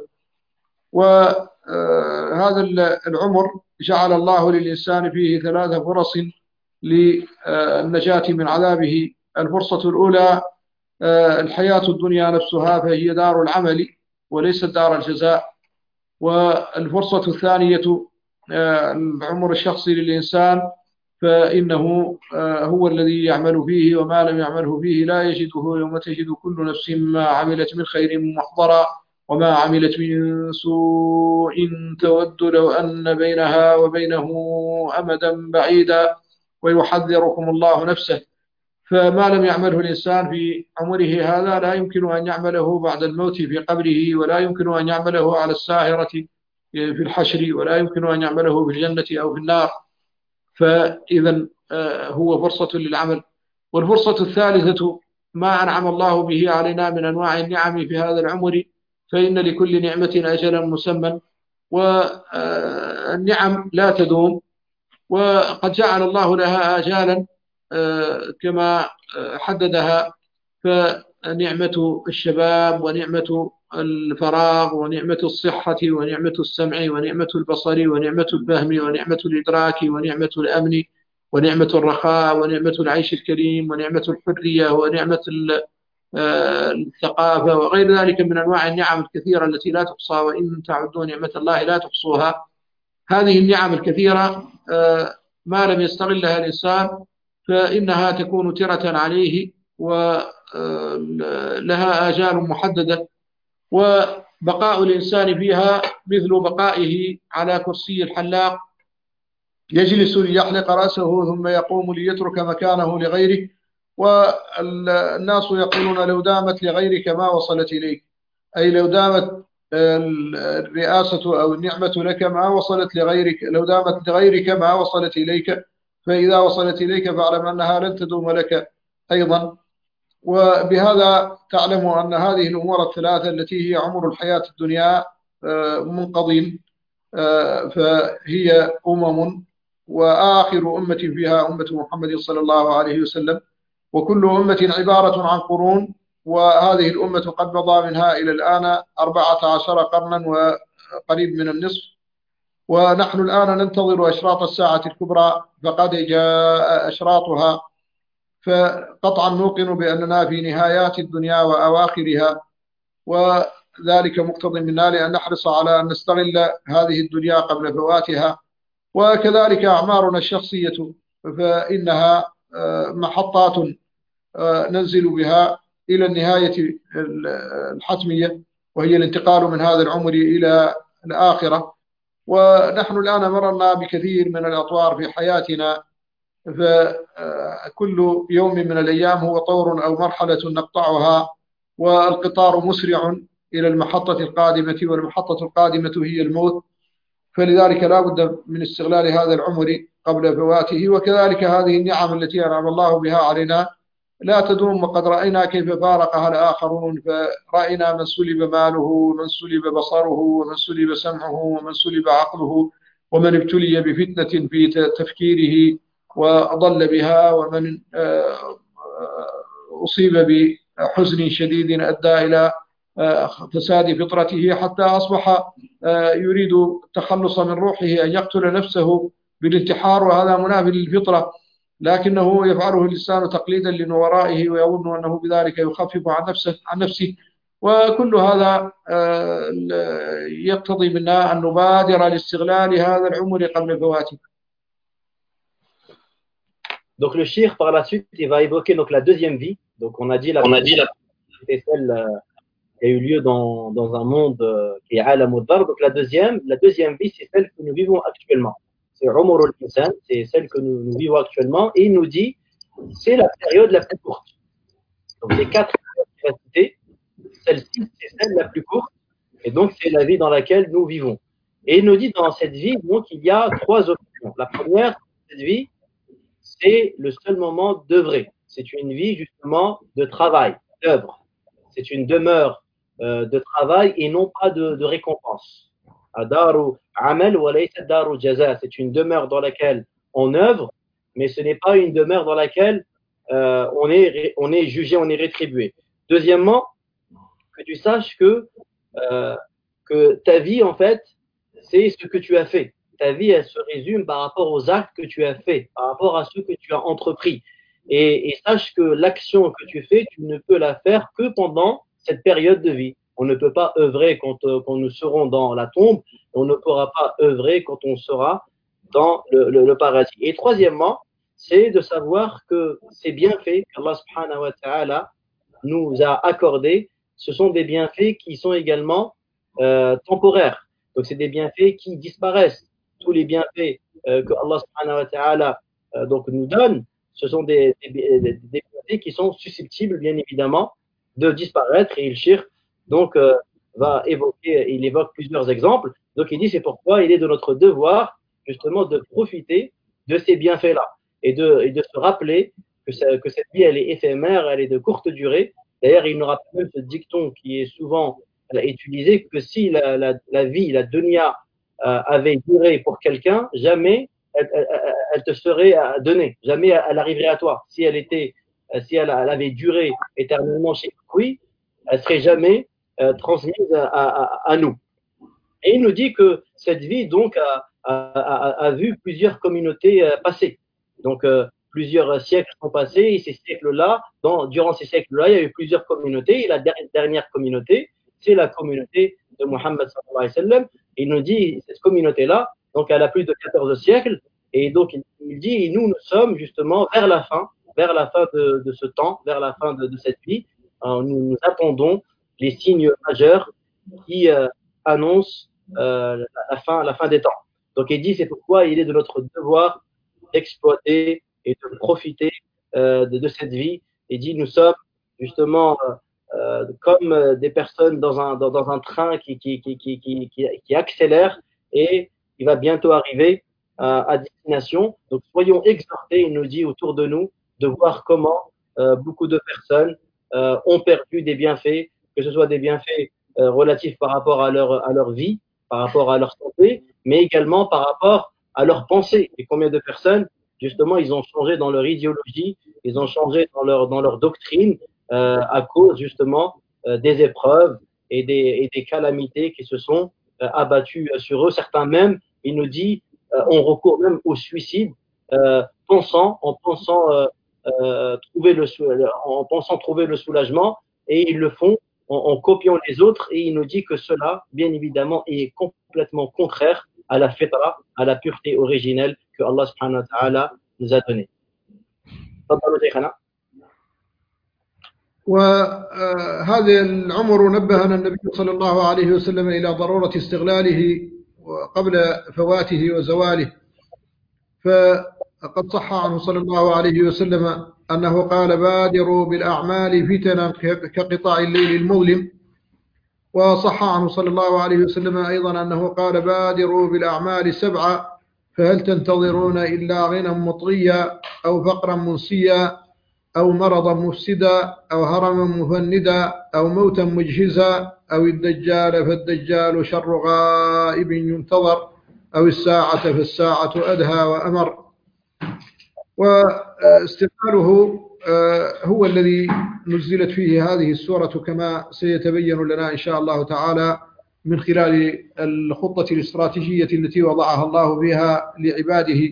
وهذا العمر جعل الله للإنسان فيه 3 فرص للنجاة من عذابه. الفرصة الأولى الحياة الدنيا نفسها، فهي دار العمل وليست دار الجزاء. والفرصة الثانية العمر الشخصي للإنسان، فإنه هو الذي يعمل فيه، وما لم يعمله فيه لا يجده يوم تجد كل نفس ما عملت من خير محضرا وما عملت من سوء تود لو أن بينها وبينه أمدا بعيدا ويحذركم الله نفسه. فما لم يعمله الإنسان في عمره هذا لا يمكن أن يعمله بعد الموت في قبره، ولا يمكن أن يعمله على الساهرة في الحشر، ولا يمكن أن يعمله في الجنة أو في النار. فإذا هو فرصة للعمل. والفرصة الثالثة ما أنعم الله به علينا من أنواع النعم في هذا العمر، فإن لكل نعمة أجلا مسمى، والنعم لا تدوم، وقد جعل الله لها آجالا كما حددها. فنعمة الشباب ونعمة الفراغ ونعمة الصحة ونعمة السمع ونعمة البصر ونعمة الفهم ونعمة الإدراك ونعمة الأمن ونعمة الرخاء ونعمة العيش الكريم ونعمة الحرية ونعمة الثقافة وغير ذلك من أنواع النعم الكثيرة التي لا تحصى، وإن تعدوا نعمة الله لا تحصوها. هذه النعم الكثيرة ما لم يستغلها الإنسان فإنها تكون ترة عليه ولها آجال محددة، وبقاء الإنسان فيها مثل بقائه على كرسي الحلاق، يجلس ليحلق رأسه ثم يقوم ليترك مكانه لغيره. والناس يقولون لو دامت لغيرك ما وصلت إليك، أي لو دامت الرئاسة أو النعمة لك ما وصلت لغيرك، لو دامت لغيرك ما وصلت إليك، فإذا وصلت إليك فاعلم أنها لن تدوم لك أيضا. وبهذا تعلم أن هذه الأمور الثلاثة التي هي عمر الحياة الدنيا منقضين، فهي وآخر أمة فيها أمة محمد صلى الله عليه وسلم، وكل أمة عبارة عن قرون، وهذه الأمة قد مضى منها إلى الآن 14 قرنا وقريب من النصف، ونحن الآن ننتظر أشراط الساعة الكبرى، فقد جاء أشراطها. فقطعا نوقن بأننا في نهايات الدنيا وأواخرها، وذلك مقتض منا لأن نحرص على أن نستغل هذه الدنيا قبل فواتها. وكذلك أعمارنا الشخصية، فإنها محطات ننزل بها إلى النهاية الحتمية، وهي الانتقال من هذا العمر إلى الآخرة. ونحن الآن مررنا بكثير من الأطوار في حياتنا، فكل يوم من الأيام هو طور أو مرحلة نقطعها، والقطار مسرع إلى المحطة القادمة، والمحطة القادمة هي الموت. فلذلك لا بد من استغلال هذا العمر قبل فواته. وكذلك هذه النعم التي أنعم الله بها علينا لا تدوم، وقد رأينا كيف فارقها الآخرون، فرأينا من سلب ماله ومن سلب بصره ومن سلب سمعه ومن سلب عقله، ومن ابتلي بفتنة في تفكيره وضل بها، ومن أصيب بحزن شديد أدى إلى فساد فطرته حتى أصبح يريد التخلص من روحه أن يقتل نفسه بالانتحار، وهذا منافي للفطرة، لكنه يفعله الإنسان تقليدا لنورائه ويظن أنه بذلك يخفف عن نفسه. وكل هذا يقتضي منا أن نبادر لاستغلال هذا العمر قبل فواته. Donc le shir par la suite il va évoquer donc la deuxième vie. Donc on a dit la c'était celle qui a eu lieu dans un monde qui est alam al-dar. Donc la deuxième vie c'est celle que nous vivons actuellement. c'est Umr al-Insan, c'est celle que nous vivons actuellement, et il nous dit c'est la période la plus courte. Donc les 4 périodes qu'il va citer, celle-ci c'est celle la plus courte, et donc c'est la vie dans laquelle nous vivons. Et il nous dit dans cette vie, donc il y a 3 options. La première, cette vie, c'est le seul moment d'œuvrer. C'est une vie justement de travail, d'œuvre. C'est une demeure de travail et non pas de récompense. Daru amal wa laysa daru jaza. C'est une demeure dans laquelle on œuvre, mais ce n'est pas une demeure dans laquelle on est jugé, on est rétribué. Deuxièmement, que tu saches que ta vie, en fait, c'est ce que tu as fait. Ta vie, elle se résume par rapport aux actes que tu as faits, par rapport à ceux que tu as entrepris. Et sache que l'action que tu fais, tu ne peux la faire que pendant cette période de vie. On ne peut pas œuvrer quand nous serons dans la tombe, on ne pourra pas œuvrer quand on sera dans le paradis. Et troisièmement, c'est de savoir que ces bienfaits qu'Allah subhanahu wa ta'ala nous a accordés, ce sont des bienfaits qui sont également temporaires. Donc, c'est des bienfaits qui disparaissent. Tous les bienfaits que Allah subhanahu wa ta'ala donc nous donne, ce sont des bienfaits qui sont susceptibles, bien évidemment, de disparaître. Et il shirk, donc, il évoque plusieurs exemples. Donc, il dit, c'est pourquoi il est de notre devoir, justement, de profiter de ces bienfaits-là et de se rappeler que cette vie, elle est éphémère, elle est de courte durée. D'ailleurs, il nous rappelle même ce dicton qui est souvent utilisé, que si la vie, la dunya, avait duré pour quelqu'un, jamais elle te serait donnée, jamais elle arriverait à toi. Si elle avait duré éternellement chez lui, elle serait jamais transmise à nous. Et il nous dit que cette vie donc a vu plusieurs communautés passer. Donc plusieurs siècles sont passés et ces siècles-là, durant ces siècles-là, il y a eu plusieurs communautés. Et la dernière communauté, c'est la communauté de Muhammad sallallahu alayhi wa sallam. Il nous dit, cette communauté-là, donc elle a plus de 14 siècles, et donc il dit, et nous sommes justement vers la fin de ce temps, vers la fin de cette vie. Nous attendons les signes majeurs qui annoncent la fin des temps. Donc il dit, c'est pourquoi il est de notre devoir d'exploiter et de profiter de cette vie. Il dit, nous sommes justement comme des personnes dans un train qui accélère et il va bientôt arriver à destination. Donc soyons exhortés, il nous dit autour de nous, de voir comment beaucoup de personnes ont perdu des bienfaits, que ce soit des bienfaits relatifs par rapport à leur vie, par rapport à leur santé, mais également par rapport à leur pensée. Et combien de personnes, justement, ils ont changé dans leur idéologie, ils ont changé dans leur doctrine à cause justement des épreuves et des calamités qui se sont abattues sur eux. Certains même, il nous dit, ont recours même au suicide, en pensant trouver le soulagement, et ils le font en copiant les autres, et il nous dit que cela, bien évidemment, est complètement contraire à la fitra, à la pureté originelle que Allah subhanahu wa ta'ala nous a donnée. وهذا العمر نبهنا النبي صلى الله عليه وسلم إلى ضرورة استغلاله قبل فواته وزواله. فقد صح عنه صلى الله عليه وسلم أنه قال بادروا بالأعمال فتنا كقطاع الليل المظلم. وصح عنه صلى الله عليه وسلم أيضا أنه قال بادروا بالأعمال 7 فهل تنتظرون إلا غنى مطغيا أو فقرا منسيا أو مرضا مفسدا أو هرما مفندا أو موتا مجهزا أو الدجال فالدجال شر غائب ينتظر أو الساعة فالساعة أدهى وأمر. واستقباله هو الذي نزلت فيه هذه السورة كما سيتبين لنا إن شاء الله تعالى من خلال الخطة الاستراتيجية التي وضعها الله بها لعباده.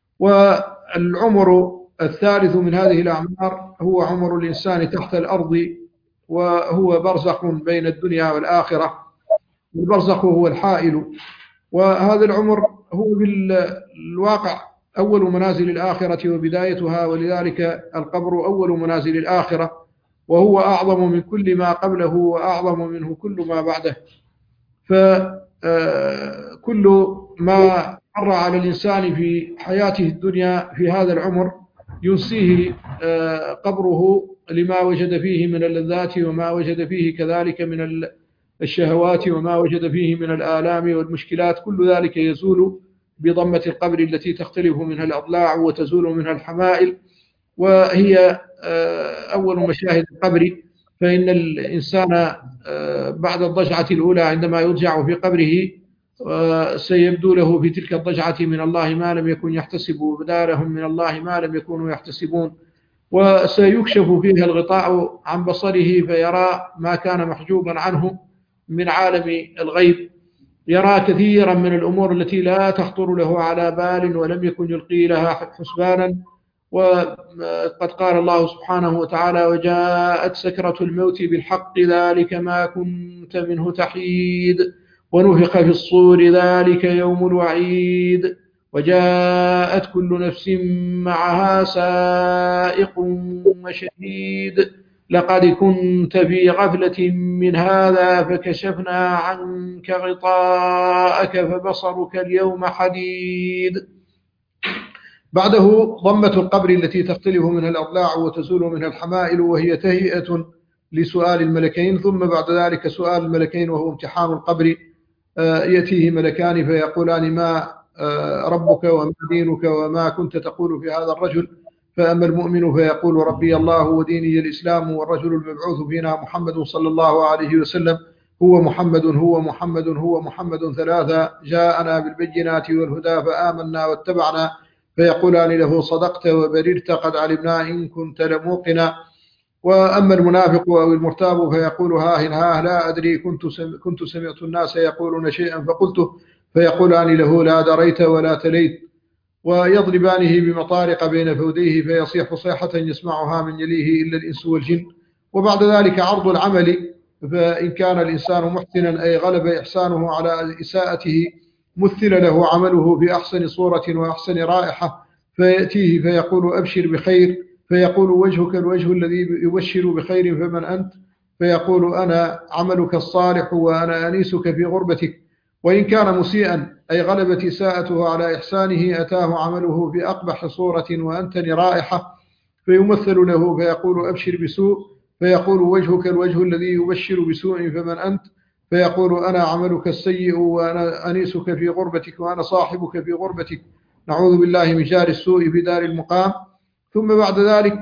والعمر الثالث من هذه الأعمار هو عمر الإنسان تحت الأرض، وهو برزخ بين الدنيا والآخرة. البرزخ هو الحائل، وهذا العمر هو بالواقع أول منازل الآخرة وبدايتها، ولذلك القبر أول منازل الآخرة، وهو أعظم من كل ما قبله وأعظم منه كل ما بعده. فكل ما مر على الإنسان في حياته الدنيا في هذا العمر ينسيه قبره لما وجد فيه من اللذات وما وجد فيه كذلك من الشهوات وما وجد فيه من الآلام والمشكلات، كل ذلك يزول بضمة القبر التي تختلف منها الأضلاع وتزول منها الحمائل، وهي أول مشاهد القبر. فإن الإنسان بعد الضجعة الأولى عندما يرجع في قبره سيبدو له في تلك الضجعة من الله ما لم يكن يحتسب، وبدا لهم من الله ما لم يكونوا يحتسبون، وسيكشف فيها الغطاء عن بصره فيرى ما كان محجوبا عنه من عالم الغيب، يرى كثيرا من الأمور التي لا تخطر له على بال ولم يكن يلقي لها حسبانا. وقد قال الله سبحانه وتعالى: وجاءت سكرة الموت بالحق ذلك ما كنت منه تحيد، ونفخ في الصور ذلك يوم الوعيد، وجاءت كل نفس معها سائق وشهيد، لقد كنت في غفلة من هذا فكشفنا عنك غطاءك فبصرك اليوم حديد. بعده ضمة القبر التي تختلف منها الأضلاع وتزول منها الحمائل، وهي تهيئة لسؤال الملكين. ثم بعد ذلك سؤال الملكين وهو امتحان القبر. يأتيه ملكان فيقولان: ما ربك وما دينك وما كنت تقول في هذا الرجل؟ فأما المؤمن فيقول: ربي الله وديني الإسلام، والرجل المبعوث فينا محمد صلى الله عليه وسلم، هو محمد هو محمد هو محمد ثلاثة، جاءنا بالبينات والهدى فآمنا واتبعنا. فيقولان له: صدقت وبررت، قد علمنا إن كنت لموقنا. وأما المنافق أو المرتاب فيقول: ها لا أدري، كنت سمعت الناس يقولون شيئا فقلته. فيقولان له: لا دريت ولا تليت. ويضربانه بمطارق بين فوديه فيصيح صيحة يسمعها من يليه إلا الإنس والجن. وبعد ذلك عرض العمل، فإن كان الإنسان محسنا أي غلب إحسانه على إساءته مثل له عمله في أحسن صورة وأحسن رائحة، فيأتيه فيقول: أبشر بخير. فيقول: وجهك الوجه الذي يبشر بخير، فمن أنت؟ فيقول: أنا عملك الصالح وأنا أنيسك في غربتك. وإن كان مسيئا أي غلبت إساءته على إحسانه أتاه عمله في أقبح صورة وأنتن رائحة، فيمثل له فيقول: أبشر بسوء. فيقول: وجهك الوجه الذي يبشر بسوء، فمن أنت؟ فيقول: أنا عملك السيء وأنا أنيسك في غربتك وأنا صاحبك في غربتك، نعوذ بالله من جار السوء في دار المقام. ثم بعد ذلك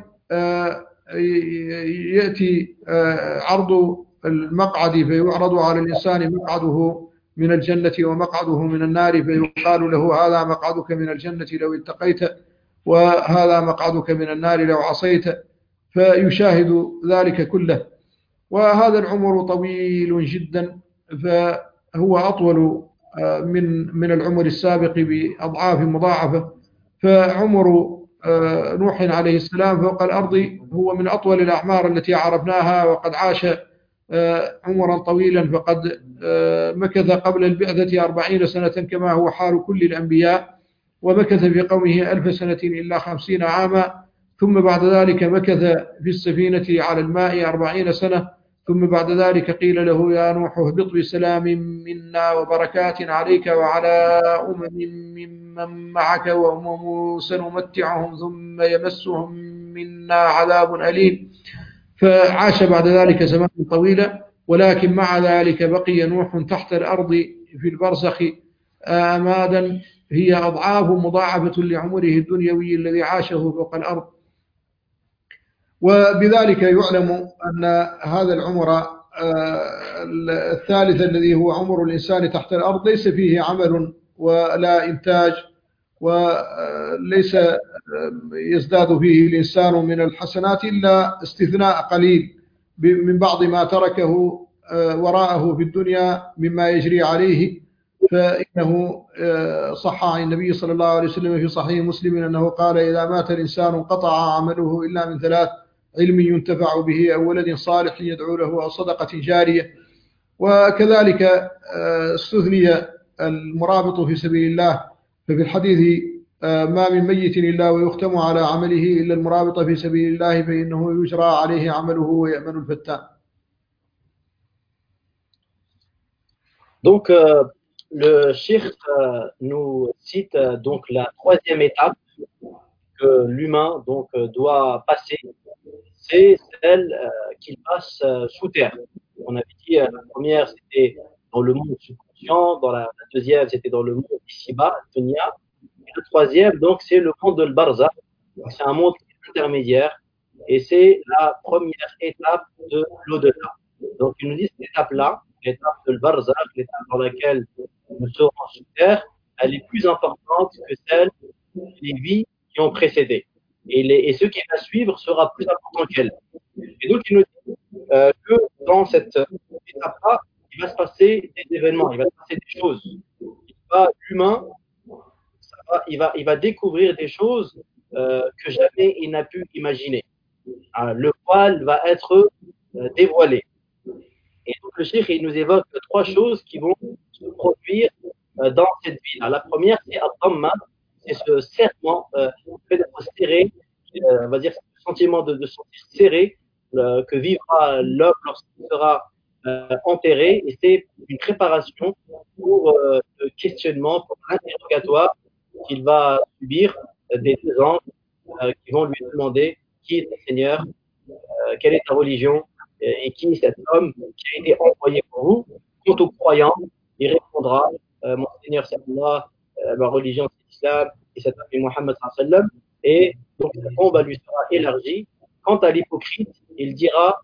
يأتي عرض المقعد، فيعرض على الإنسان مقعده من الجنة ومقعده من النار، فيقال له: هذا مقعدك من الجنة لو اتقيت، وهذا مقعدك من النار لو عصيت. فيشاهد ذلك كله. وهذا العمر طويل جدا، فهو أطول من العمر السابق بأضعاف مضاعفة. فعمر نوح عليه السلام فوق الأرض هو من أطول الأعمار التي عرفناها، وقد عاش عمرا طويلا، فقد مكث قبل البعثة 40 سنة كما هو حال كل الأنبياء، ومكث في قومه 1000 سنة إلا 50 عاما. ثم بعد ذلك مكث في السفينة على الماء 40 سنة. ثم بعد ذلك قيل له: يا نوح اهبط بسلام منا وبركات عليك وعلى ممن معك، وأمم سنمتعهم ثم يمسهم منا عذاب أليم. فعاش بعد ذلك زمانا طويلا، ولكن مع ذلك بقي نوح تحت الأرض في البرزخ آمادا هي أضعاف مضاعفة لعمره الدنيوي الذي عاشه فوق الأرض. وبذلك يعلم أن هذا العمر الثالث الذي هو عمر الإنسان تحت الأرض ليس فيه عمل ولا إنتاج، وليس يزداد فيه الإنسان من الحسنات إلا استثناء قليل من بعض ما تركه وراءه في الدنيا مما يجري عليه. فإنه صح عن النبي صلى الله عليه وسلم في صحيح مسلم أنه قال: إذا مات الإنسان انقطع عمله إلا من 3: علم ينتفع به، أو ولد صالح يدعو له، أو صدقة جارية. وكذلك استثني المرابط في سبيل الله، ففي الحديث: ما من ميت إلا ويختم على عمله إلا المرابط في سبيل الله فإنه يجرى عليه عمله ويأمن الفتان. Donc, le Cheikh nous cite donc la troisième étape que l'humain donc doit passer, c'est celle qu'il passe sous terre. On avait dit la première c'était dans le monde subconscient, la deuxième c'était dans le monde ici-bas, dunya, et le troisième donc c'est le monde de l'Barza. C'est un monde intermédiaire et c'est la première étape de l'au-delà. Donc il nous dit cette étape-là, l'étape de l'Barzakh, l'étape dans laquelle nous serons sur terre, elle est plus importante que celle des vies qui ont précédé. Et ce qui va suivre sera plus important qu'elle. Et donc il nous dit que dans cette étape-là, il va se passer des événements, il va se passer des choses. L'humain, il va découvrir des choses que jamais il n'a pu imaginer. Le voile va être dévoilé. Et donc le cheikh, il nous évoque trois choses qui vont se produire dans cette vie. La première, c'est Al-Dhamma, c'est ce serrement, le fait d'être serré, on va dire ce sentiment de se sentir serré que vivra l'homme lorsqu'il sera enterré. Et c'est une préparation pour le questionnement, pour l'interrogatoire qu'il va subir des deux anges qui vont lui demander qui est ton Seigneur, quelle est ta religion et qui est cet homme qui a été envoyé pour vous. Quant aux croyants, il répondra mon Seigneur c'est Allah, ma religion c'est l'islam et cet homme est Mohammed sallallahu alayhi wa sallam. Et donc cette tombe lui sera élargie. Quant à l'hypocrite, il dira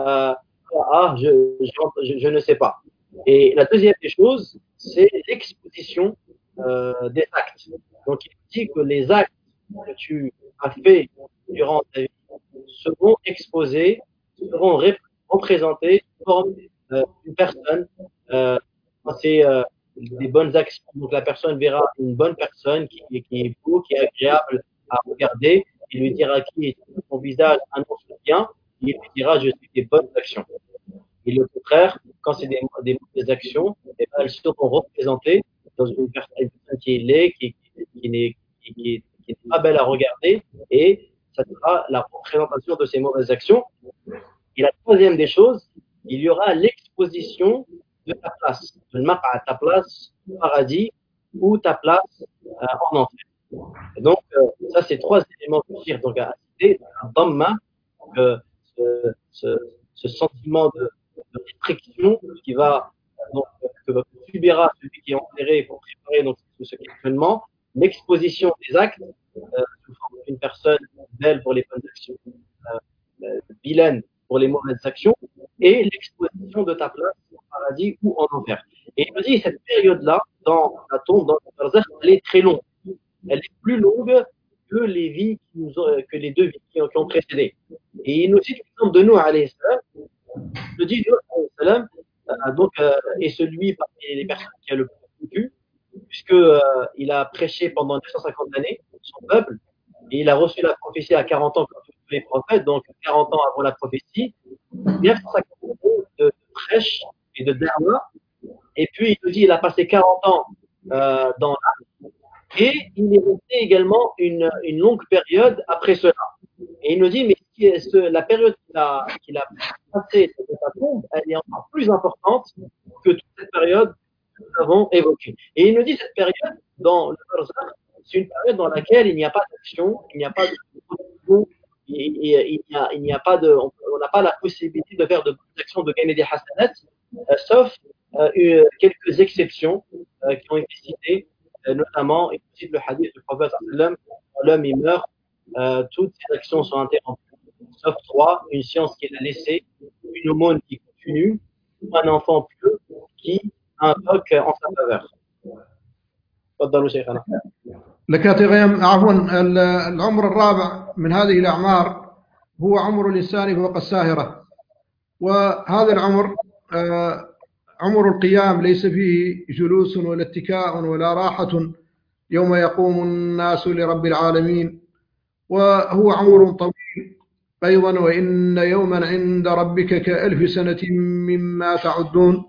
je ne sais pas. Et la deuxième des choses, c'est l'exposition des actes. Donc il dit que les actes que tu as fait durant ta vie seront exposés, seront représentés comme une personne. Quand c'est des bonnes actions, donc la personne verra une bonne personne qui est beau, qui est agréable à regarder, il lui dira qui est son visage annonce le bien, il lui dira je suis des bonnes actions. Et le contraire, quand c'est des mauvaises actions, eh ben, elles seront représentées dans une personne qui est laide, qui n'est pas belle à regarder, et ça sera la représentation de ces mauvaises actions. Et la troisième des choses, il y aura l'exposition de ta place, de ta place au paradis ou ta place en enfer. Et donc, ça, c'est trois éléments que je donc à citer, un dhamma, ce sentiment de restriction qui va donc que subira celui qui est enterré pour préparer donc ce questionnement, l'exposition des actes sous forme d'une personne belle pour les bonnes actions, vilaine pour les mauvaises actions, et l'exposition de ta place au paradis ou en enfer. Et il me dit cette période-là dans la tombe, dans le barzakh, elle est très longue. Elle est plus longue que les vies que les deux vies qui ont précédé. Et il nous cite l'exemple de Nuh alayhi salam. Il dit Nuh alayhi salam est celui parmi les personnes qui a le plus vécu, puisque il a prêché pendant 250 années son peuple, et il a reçu la prophétie à 40 ans comme tous les prophètes, donc 40 ans avant la prophétie, 950 années de prêche et de da'wah, et puis il nous dit il a passé 40 ans dans l'âme, et il est resté également une longue période après cela. Et il nous dit, mais la période qu'il a passée dans sa tombe, elle est encore plus importante que toute cette période que nous avons évoquée. Et il nous dit, cette période, dans le barzakh, c'est une période dans laquelle il n'y a pas d'action, il n'y a pas de production, il n'y a pas de, on n'a pas la possibilité de faire de bonnes actions, de gagner des hasanats, sauf quelques exceptions qui ont été citées, notamment, il cite le hadith du prophète l'homme il meurt, toutes ses actions sont interrompues, sauf trois, une science qu'il a laissée, une aumône qui continue, un enfant pieux qui invoque en sa faveur. تفضلوا شيخنا. لك غيم عفوا العمر الرابع من هذه الأعمار هو عمر الإنسان فوق الساهرة، وهذا العمر عمر القيام ليس فيه جلوس ولا اتكاء ولا راحة يوم يقوم الناس لرب العالمين، وهو عمر طويل أيضا، وإن يوما عند ربك كألف سنة مما تعدون.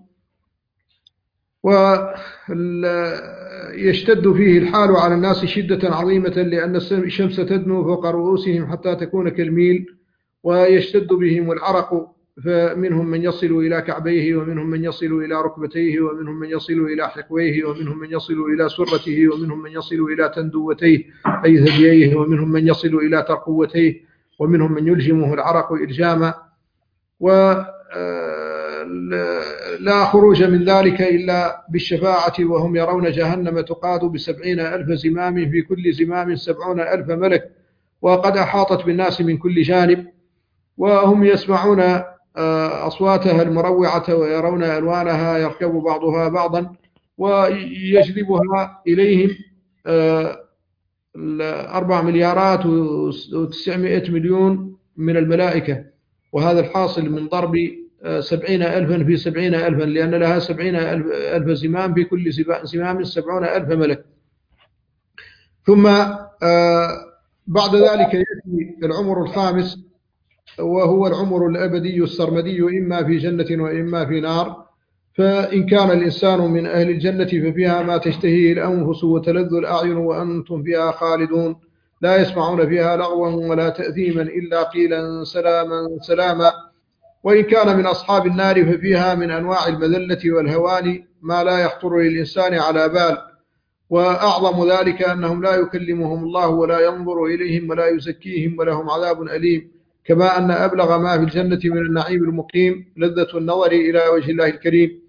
ويشتد فيه الحال على الناس شدة عظيمة لأن الشمس تدنو فوق رؤوسهم حتى تكون كالميل، ويشتد بهم العرق فمنهم من يصل إلى كعبيه، ومنهم من يصل إلى ركبتيه، ومنهم من يصل إلى حقويه، ومنهم من يصل إلى سرته، ومنهم من يصل إلى تندوتيه أي ثدييه، ومنهم من يصل إلى ترقوتيه، ومنهم من يلجمه العرق إلجاما. ولا خروج من ذلك إلا بالشفاعة، وهم يرون جهنم تقاد ب70,000 زمام، في كل زمام 70,000 ملك، وقد أحاطت بالناس من كل جانب، وهم يسمعون أصواتها المروعة، ويرون ألوانها يركب بعضها بعضا، ويجذبها إليهم 4,900,000,000 من الملائكة، وهذا الحاصل من ضرب 70,000 في 70,000، لأن لها 70,000 زمام، في كل زمام 70,000 ملك. ثم بعد ذلك يأتي العمر الخامس، وهو العمر الأبدي السرمدي، إما في جنة وإما في نار. فإن كان الإنسان من أهل الجنة ففيها ما تشتهيه الأنفس وتلذ الأعين وأنتم فيها خالدون، لا يسمعون فيها لغوا ولا تأثيما إلا قيلا سلاما سلاما. وإن كان من أصحاب النار ففيها من أنواع المذلة والهوان ما لا يخطر للإنسان على بال، وأعظم ذلك أنهم لا يكلمهم الله ولا ينظر إليهم ولا يزكيهم ولهم عذاب أليم. كما أن أبلغ ما في الجنة من النعيم المقيم لذة النظر إلى وجه الله الكريم.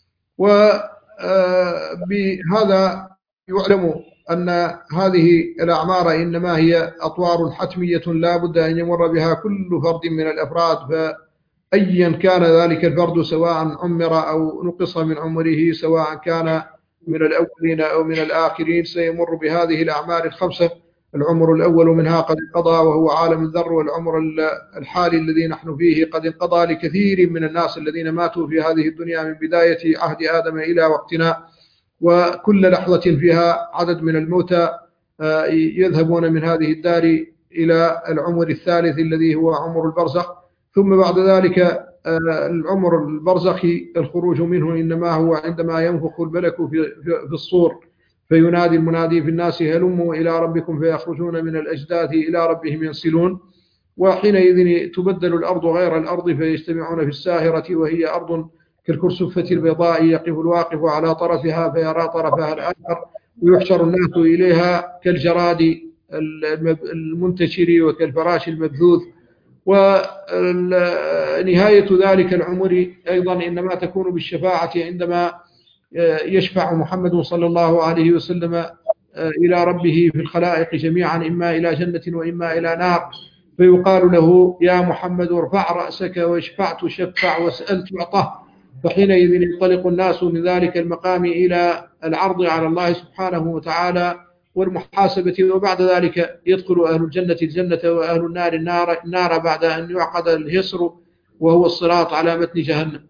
وبهذا يعلم أن هذه الأعمار إنما هي أطوار حتمية لا بد أن يمر بها كل فرد من الأفراد، فأيا كان ذلك الفرد، سواء عمر أو نقص من عمره، سواء كان من الأولين أو من الآخرين، سيمر بهذه الأعمار الخمسة. العمر الأول منها قد انقضى وهو عالم الذر، والعمر الحالي الذي نحن فيه قد انقضى لكثير من الناس الذين ماتوا في هذه الدنيا من بداية عهد آدم إلى وقتنا، وكل لحظة فيها عدد من الموتى يذهبون من هذه الدار إلى العمر الثالث الذي هو عمر البرزخ. ثم بعد ذلك العمر البرزخي الخروج منه إنما هو عندما ينفخ الملك في الصور، فينادي المنادي في الناس هلموا إلى ربكم، فيخرجون من الأجداث إلى ربهم ينسلون. وحينئذ تبدل الأرض غير الأرض، فيجتمعون في الساهرة، وهي أرض كالكرسفة البيضاء، يقف الواقف على طرفها فيرى طرفها الآخر، ويحشر الناس إليها كالجراد المنتشر وكالفراش المبثوث. ونهاية ذلك العمر أيضا إنما تكون بالشفاعة، عندما يشفع محمد صلى الله عليه وسلم إلى ربه في الخلائق جميعا، إما إلى جنة وإما إلى نار، فيقال له يا محمد ارفع رأسك واشفع تشفع واسأل تعطى. فحينئذ ينطلق الناس من ذلك المقام إلى العرض على الله سبحانه وتعالى والمحاسبة، وبعد ذلك يدخل أهل الجنة الجنة وأهل النار النار بعد أن يعقد الهسر وهو الصراط على متن جهنم.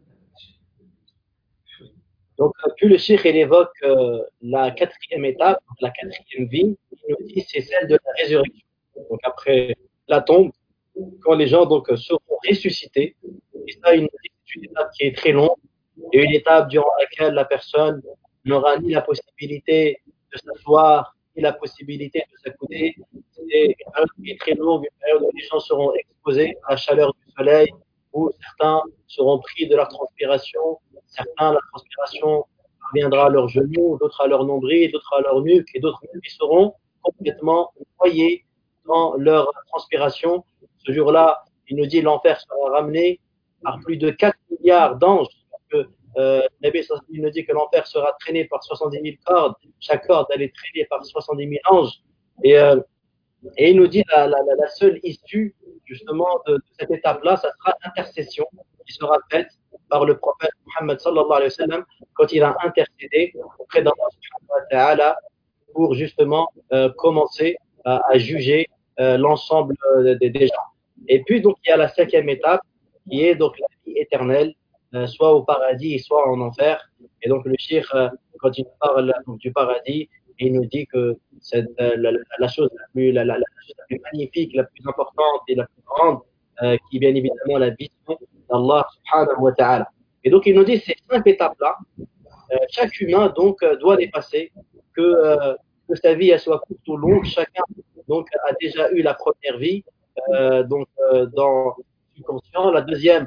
Donc, puis le cheikh il évoque la quatrième étape, la quatrième vie, il nous dit c'est celle de la résurrection. Donc après la tombe, quand les gens donc seront ressuscités, et ça c'est une étape qui est très longue, et une étape durant laquelle la personne n'aura ni la possibilité de s'asseoir, ni la possibilité de s'accouder. C'est une période qui est très longue, une période où les gens seront exposés à la chaleur du soleil, où certains seront pris de leur transpiration, certains, la transpiration parviendra à leurs genoux, d'autres à leur nombril, d'autres à leur nuque, et d'autres qui seront complètement noyés dans leur transpiration. Ce jour-là, il nous dit l'enfer sera ramené par plus de 4 milliards d'anges. Nabi il nous dit que l'enfer sera traîné par 70 000 cordes, chaque corde elle est traînée par 70 000 anges. Et il nous dit la seule issue justement de cette étape-là, ça sera l'intercession qui sera faite par le prophète Muhammad sallallahu alayhi wa sallam quand il va intercéder auprès d'Allah subhanahu wa ta'ala pour justement commencer à juger l'ensemble des gens. Et puis donc il y a la cinquième étape qui est donc la vie éternelle, soit au paradis soit en enfer. Et donc le cheikh quand il parle donc, du paradis, il nous dit que c'est la chose la plus magnifique, la plus importante et la plus grande, qui est bien évidemment la vision d'Allah subhanahu wa ta'ala. Et donc il nous dit ces 5 étapes-là, chaque humain donc doit dépasser, que sa vie elle soit courte ou longue. Chacun donc a déjà eu la première vie, dans le subconscient, la deuxième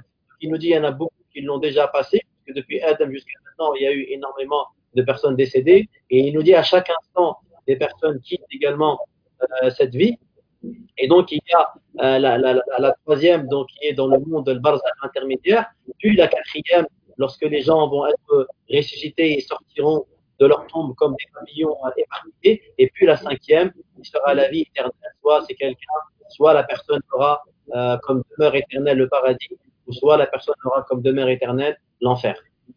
il nous dit qu'il y en a beaucoup qui l'ont déjà passé, parce que depuis Adam jusqu'à maintenant, il y a eu énormément de personnes décédées, et il nous dit à chaque instant, des personnes quittent également cette vie. Et donc, il y a la troisième, donc, qui est dans le monde de barzakh intermédiaire, puis la quatrième, lorsque les gens vont être ressuscités et sortiront de leur tombe comme des papillons éparpillés, et puis la cinquième, qui sera la vie éternelle, soit c'est quelqu'un, soit la personne aura comme demeure éternelle le paradis, ou soit la personne aura comme demeure éternelle l'enfer.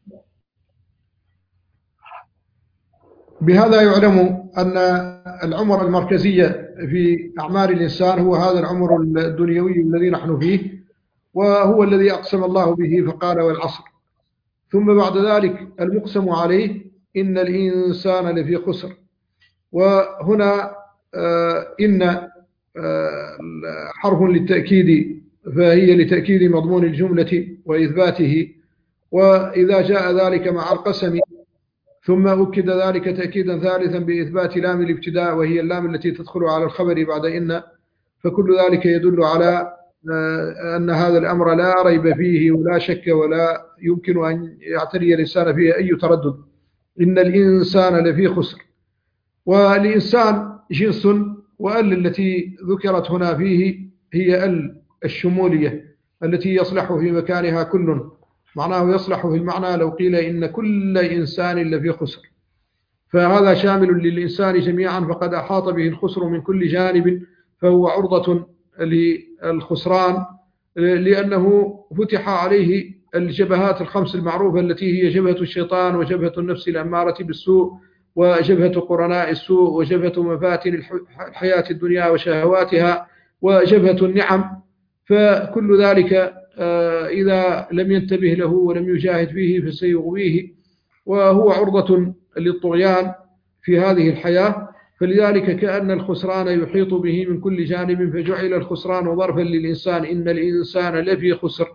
بهذا يعلم أن العمر المركزية في أعمار الإنسان هو هذا العمر الدنيوي الذي نحن فيه، وهو الذي أقسم الله به فقال والعصر. ثم بعد ذلك المقسم عليه إن الإنسان لفي خسر. وهنا إن حرف للتأكيد، فهي لتأكيد مضمون الجملة وإثباته، وإذا جاء ذلك مع القسم ثم أكد ذلك تأكيدا ثالثا بإثبات لام الابتداء، وهي اللام التي تدخل على الخبر بعد إن، فكل ذلك يدل على أن هذا الأمر لا ريب فيه ولا شك ولا يمكن أن يعتري الإنسان فيه أي تردد. إن الإنسان لفي خسر. والإنسان جنس، وأل التي ذكرت هنا فيه هي ال الشمولية التي يصلح في مكانها كل، معناه يصلح في المعنى لو قيل إن كل إنسان لفي خسر، فهذا شامل للإنسان جميعا، فقد أحاط به الخسر من كل جانب، فهو عرضة للخسران، لأنه فتح عليه الجبهات الخمس المعروفة التي هي جبهة الشيطان، وجبهة النفس الأمارة بالسوء، وجبهة قرناء السوء، وجبهة مفاتن الحياة الدنيا وشهواتها، وجبهة النعم. فكل ذلك إذا لم ينتبه له ولم يجاهد فيه فسيغويه، وهو عرضة للطغيان في هذه الحياة. فلذلك كأن الخسران يحيط به من كل جانب، فجعل الخسران ظرفا للإنسان، إن الإنسان لفي خسر.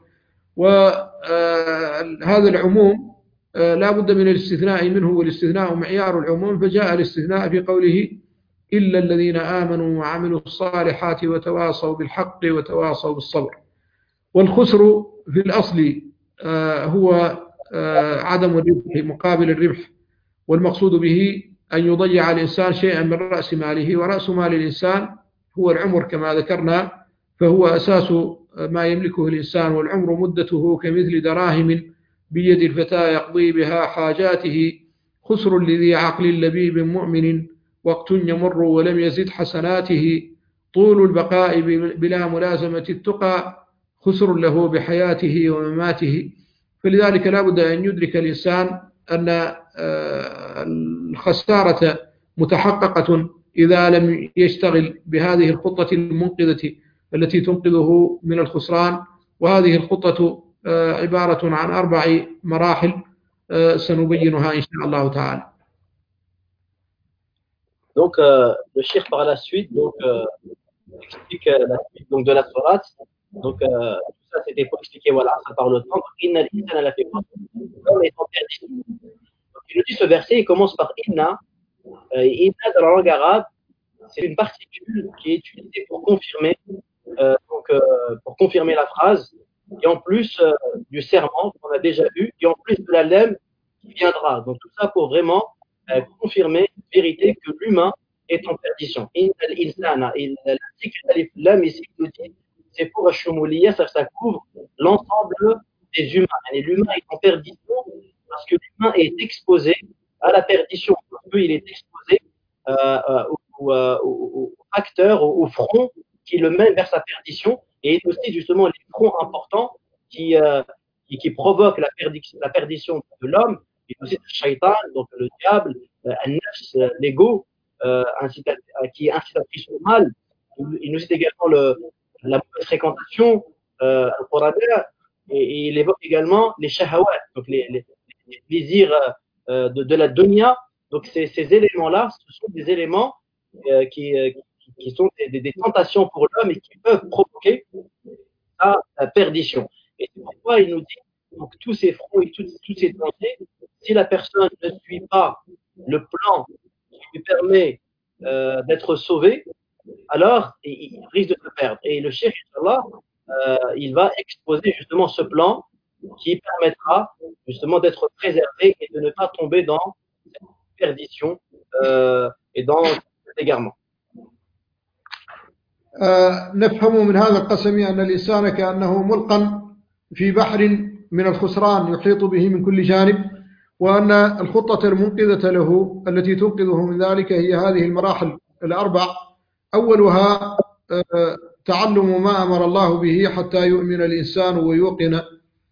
وهذا العموم لا بد من الاستثناء منه، والاستثناء معيار العموم، فجاء الاستثناء في قوله إلا الذين آمنوا وعملوا الصالحات وتواصوا بالحق وتواصوا بالصبر. والخسر في الأصل هو عدم الربح مقابل الربح، والمقصود به أن يضيع الإنسان شيئا من رأس ماله، ورأس مال الإنسان هو العمر كما ذكرنا، فهو أساس ما يملكه الإنسان، والعمر مدته كمثل دراهم بيد الفتى يقضي بها حاجاته. خسر لذي عقل لبيب مؤمن وقت يمر ولم يزد حسناته. طول البقاء بلا ملازمة التقى خسر له بحياته ومماته. فلذلك لا بد أن يدرك الإنسان أن الخسارة متحققة إذا لم يشتغل بهذه الخطة المنقذة التي تنقذه من الخسران. وهذه الخطة عبارة عن 4 مراحل سنبينها إن شاء الله تعالى. Donc, le cheikh par la suite explique la suite donc, de la sourate. Donc, tout ça, c'était pour expliquer voilà, ça par le temps. Inna l'insana lafi khusr. L'homme est en perdition. Donc, il nous dit ce verset, il commence par Inna. Inna, dans la langue arabe, c'est une particule qui est utilisée pour confirmer, pour confirmer la phrase, et en plus du serment qu'on a déjà vu, et en plus de la lème qui viendra. Donc, tout ça pour vraiment confirmer la vérité que l'humain est en perdition. Inna l'insana, l'article lam ici nous dit, c'est pour Ashumuliya, ça couvre l'ensemble des humains. Et l'humain est en perdition parce que l'humain est exposé à la perdition, parce qu'il est exposé aux facteurs, aux fronts qui le mènent vers sa perdition, et aussi justement les fronts importants qui provoquent la perdition de l'homme, et aussi le shaitan, donc le diable, al-nafs, l'ego, qui est incitatrice au mal. Il nous cite également la mauvaise fréquentation, et il évoque également les shahawat, donc les plaisirs de la dunya. Donc ces éléments-là, ce sont des éléments qui sont des tentations pour l'homme et qui peuvent provoquer la perdition. Et c'est pourquoi il nous dit donc tous ces fronts et tous ces dangers, si la personne ne suit pas le plan qui lui permet d'être sauvé, alors il risque de se perdre. Et le cheikh, Inch'Allah, il va exposer justement ce plan qui permettra justement d'être préservé et de ne pas tomber dans cette perdition et dans cet égarement. نفهم من هذا القسم أن الإنسان كأنه ملقى في بحر من الخسران يحيط به من كل جانب، وأن الخطة المنقذة له التي تنقذه من ذلك هي هذه المراحل الأربع. أولها تعلم ما أمر الله به حتى يؤمن الإنسان ويوقن،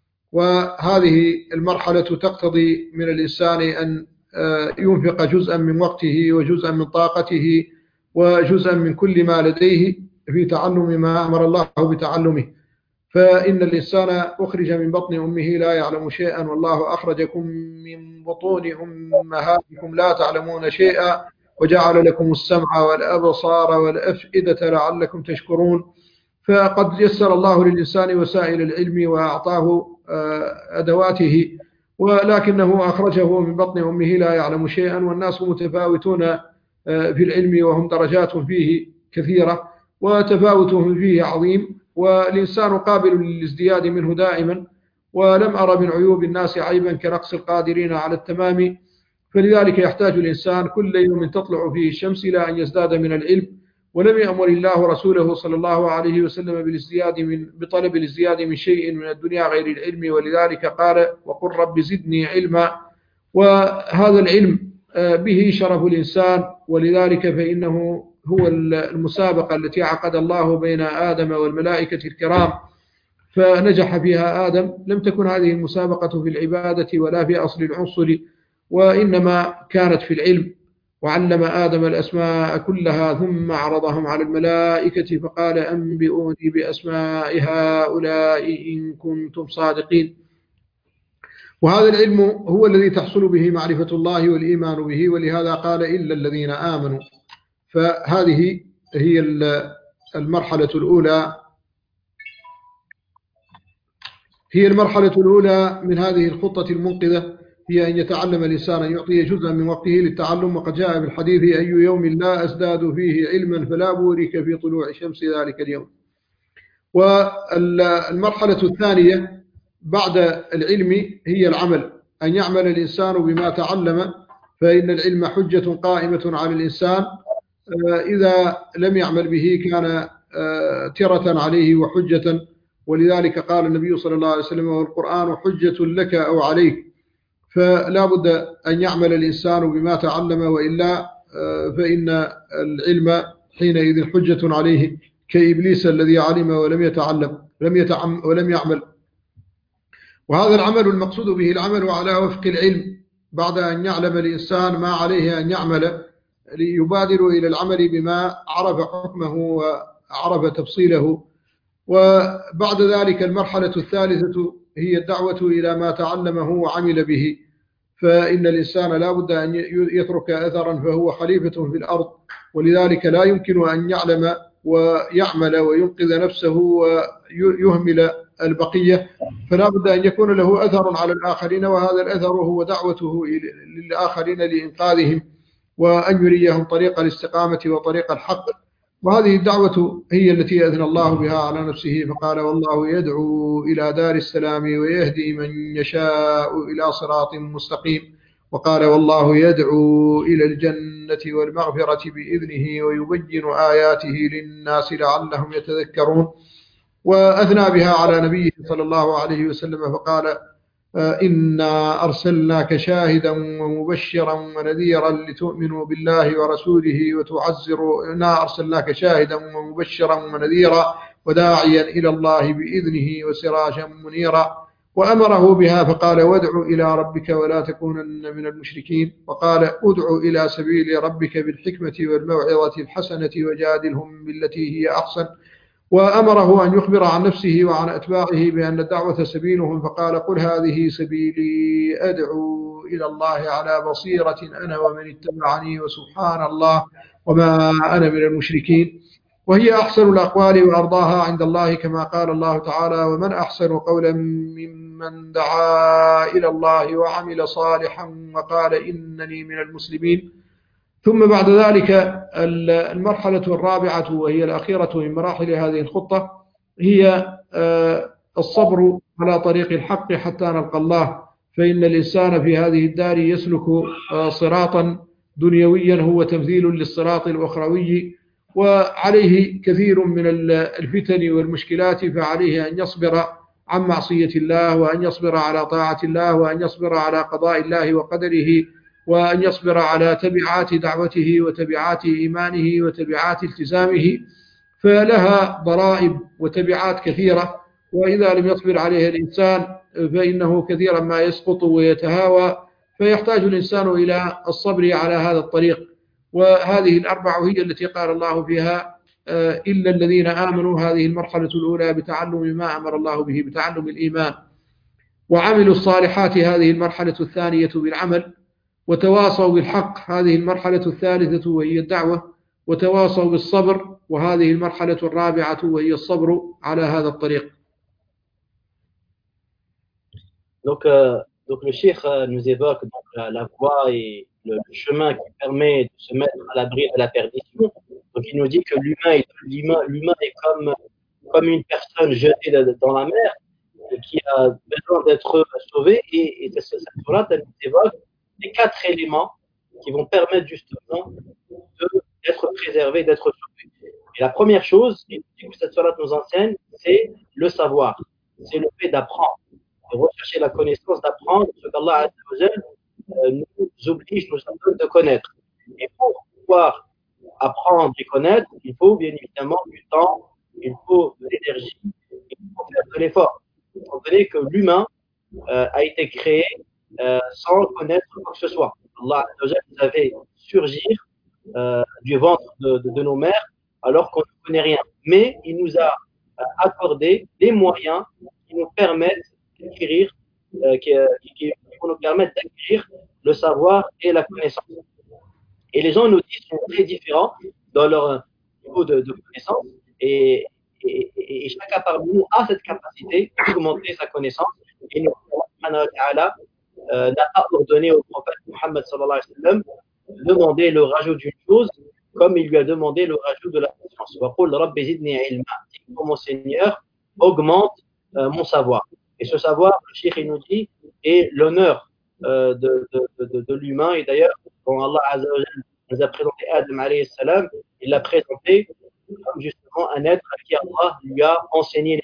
وهذه المرحلة تقتضي من الإنسان أن ينفق جزءا من وقته وجزءا من طاقته وجزءا من كل ما لديه في تعلم ما أمر الله بتعلمه. فإن الإنسان أخرج من بطن أمه لا يعلم شيئا، والله أخرجكم من بطون أمهاتكم لا تعلمون شيئا وجعل لكم السمع والأبصار والأفئدة لعلكم تشكرون. فقد يسر الله للإنسان وسائل العلم وأعطاه أدواته، ولكنه أخرجه من بطن أمه لا يعلم شيئا، والناس متفاوتون في العلم وهم درجات فيه كثيرة وتفاوتهم فيه عظيم، والإنسان قابل للازدياد منه دائما، ولم أرى من عيوب الناس عيبا كنقص القادرين على التمام. فلذلك يحتاج الإنسان كل يوم تطلع فيه الشمس إلى أن يزداد من العلم، ولم يأمر الله رسوله صلى الله عليه وسلم بطلب الازدياد من شيء من الدنيا غير العلم، ولذلك قال وقل رب زدني علما. وهذا العلم به شرف الإنسان، ولذلك فإنه هو المسابقة التي عقد الله بين آدم والملائكة الكرام فنجح فيها آدم. لم تكن هذه المسابقة في العبادة ولا في أصل العنصر، وإنما كانت في العلم. وعلم آدم الأسماء كلها ثم عرضهم على الملائكة فقال أنبئوني بأسماء هؤلاء إن كنتم صادقين. وهذا العلم هو الذي تحصل به معرفة الله والإيمان به، ولهذا قال إلا الذين آمنوا. فهذه هي المرحلة الأولى، من هذه الخطة المنقذة، هي أن يتعلم الإنسان أن يعطي جزءا من وقته للتعلم. وقد جاء في الحديث أي يوم لا أزداد فيه علما فلا بورك في طلوع شمس ذلك اليوم. والمرحلة الثانية بعد العلم هي العمل، أن يعمل الإنسان بما تعلم، فإن العلم حجة قائمة على الإنسان، إذا لم يعمل به كان ترة عليه وحجة. ولذلك قال النبي صلى الله عليه وسلم والقرآن حجة لك أو عليك. فلا بد أن يعمل الإنسان بما تعلم، وإلا فإن العلم حينئذ حجة عليه كإبليس الذي علم ولم يتعلم ولم يعمل. وهذا العمل المقصود به العمل على وفق العلم، بعد أن يعلم الإنسان ما عليه أن يعمل ليبادر إلى العمل بما عرف حكمه وعرف تفصيله. وبعد ذلك المرحلة الثالثة هي الدعوة إلى ما تعلمه وعمل به. فإن الإنسان لا بد أن يترك أثرا، فهو خليفة في الأرض، ولذلك لا يمكن أن يعلم ويعمل وينقذ نفسه ويهمل البقية، فلا بد أن يكون له أثر على الآخرين، وهذا الأثر هو دعوته للآخرين لإنقاذهم وأن يريهم طريق الاستقامة وطريق الحق. وهذه الدعوة هي التي أذن الله بها على نفسه، فقال والله يدعو إلى دار السلام ويهدي من يشاء إلى صراط مستقيم. وقال والله يدعو إلى الجنة والمغفرة بإذنه ويبين آياته للناس لعلهم يتذكرون. وأثنى بها على نبيه صلى الله عليه وسلم فقال إنا أرسلناك شاهدا ومبشرا ونذيرا لتؤمنوا بالله ورسوله وتعزروا. إنا أرسلناك شاهدا ومبشرا ونذيرا وداعيا إلى الله بإذنه وسراجا منيرا. وأمره بها فقال وادع إلى ربك ولا تكونن من المشركين. وقال ادع إلى سبيل ربك بالحكمة والموعظة الحسنة وجادلهم بالتي هي أحسن. وأمره أن يخبر عن نفسه وعن أتباعه بأن الدعوة سبيلهم، فقال قل هذه سبيلي أدعو إلى الله على بصيرة أنا ومن اتبعني وسبحان الله وما أنا من المشركين. وهي أحسن الأقوال وأرضاها عند الله، كما قال الله تعالى ومن أحسن قولا ممن دعا إلى الله وعمل صالحا وقال إنني من المسلمين. ثم بعد ذلك المرحلة الرابعة وهي الأخيرة من مراحل هذه الخطة هي الصبر على طريق الحق حتى نلقى الله، فإن الإنسان في هذه الدار يسلك صراطا دنيويا هو تمثيل للصراط الأخروي، وعليه كثير من الفتن والمشكلات، فعليه أن يصبر عن معصية الله، وأن يصبر على طاعة الله، وأن يصبر على قضاء الله وقدره، وأن يصبر على تبعات دعوته وتبعات إيمانه وتبعات التزامه، فلها ضرائب وتبعات كثيرة، وإذا لم يصبر عليها الإنسان فإنه كثيرا ما يسقط ويتهاوى، فيحتاج الإنسان إلى الصبر على هذا الطريق. وهذه الأربع هي التي قال الله فيها إلا الذين آمنوا، هذه المرحلة الأولى بتعلم ما أمر الله به بتعلم الإيمان، وعملوا الصالحات، هذه المرحلة الثانية بالعمل، وتواصوا بالحق، هذه المرحلة الثالثة وهي الدعوة، وتواصوا بالصبر، وهذه المرحلة الرابعة وهي الصبر على هذا الطريق. Donc le cheikh nous évoque donc la voie et le chemin qui permet de se mettre à l'abri de la perdition. Donc il nous dit que l'humain est comme une personne jetée dans la mer qui a besoin d'être sauvé, et cette sourate, elle nous évoque les 4 éléments qui vont permettre justement d'être préservé, d'être sauvé. Et la première chose que cette sourate nous enseigne, c'est le savoir, c'est le fait d'apprendre, de rechercher la connaissance, d'apprendre ce qu'Allah nous oblige, nous donne de connaître. Et pour pouvoir apprendre et connaître, il faut bien évidemment du temps, il faut de l'énergie, il faut faire de l'effort. Vous comprenez que l'humain a été créé sans connaître quoi que ce soit. Allah nous a fait surgir du ventre de nos mères alors qu'on ne connaît rien. Mais il nous a accordé des moyens qui nous permettent d'acquérir, qui vont nous permettre d'acquérir le savoir et la connaissance. Et les gens nous disent sont très différents dans leur niveau de connaissance, et chacun parmi nous a cette capacité d'augmenter sa connaissance. Et nous, Allah n'a pas ordonné au prophète Muhammad sallallahu alayhi wa sallam de demander le rajout d'une chose comme il lui a demandé le rajout de la connaissance. Wa qul rabbi zidni ilma, mon Seigneur, augmente mon savoir. Et ce savoir, le cheikh il nous dit, est l'honneur de l'humain. Et d'ailleurs, quand Allah Azza wa Jalla nous a présenté Adam alayhi salam, il l'a présenté comme justement un être à qui Allah lui a enseigné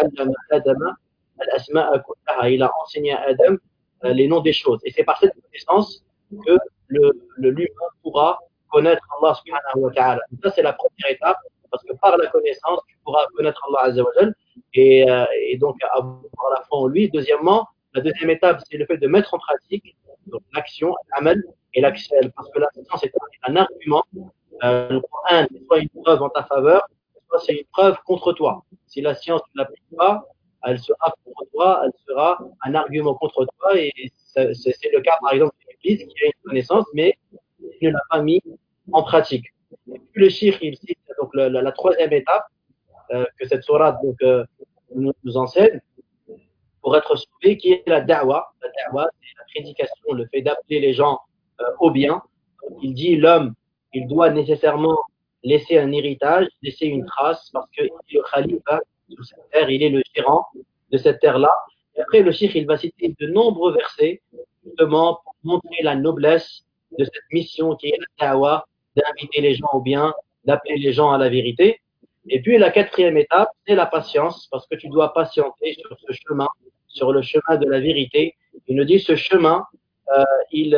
il a enseigné à Adam les noms des choses. Et c'est par cette connaissance que l'humain pourra connaître Allah subhanahu wa ta'ala. Ça, c'est la première étape, parce que par la connaissance, tu pourras connaître Allah Azza wa Jalla et donc avoir la foi en lui. Deuxièmement, la deuxième étape, c'est le fait de mettre en pratique donc l'action, l'amal et l'action, parce que la science est un argument. Le Coran est soit une preuve en ta faveur, soit c'est une preuve contre toi. Si la science ne l'applique pas, elle sera contre toi, elle sera un argument contre toi, et c'est le cas par exemple de l'Église qui a une connaissance mais qui ne l'a pas mis en pratique. Et puis le cheikh il cite donc la troisième étape que cette sourate donc nous enseigne pour être sauvé, qui est la da'wa. La da'wa, c'est la prédication, le fait d'appeler les gens au bien. Donc, il dit l'homme, il doit nécessairement laisser un héritage, laisser une trace, parce qu'il est le khalifa sur cette terre, il est le gérant de cette terre-là. Et après, le cheikh, il va citer de nombreux versets, justement, pour montrer la noblesse de cette mission qui est la da'wa, d'inviter les gens au bien, d'appeler les gens à la vérité. Et puis, la quatrième étape, c'est la patience, parce que tu dois patienter sur ce chemin, sur le chemin de la vérité. Il nous dit, ce chemin, il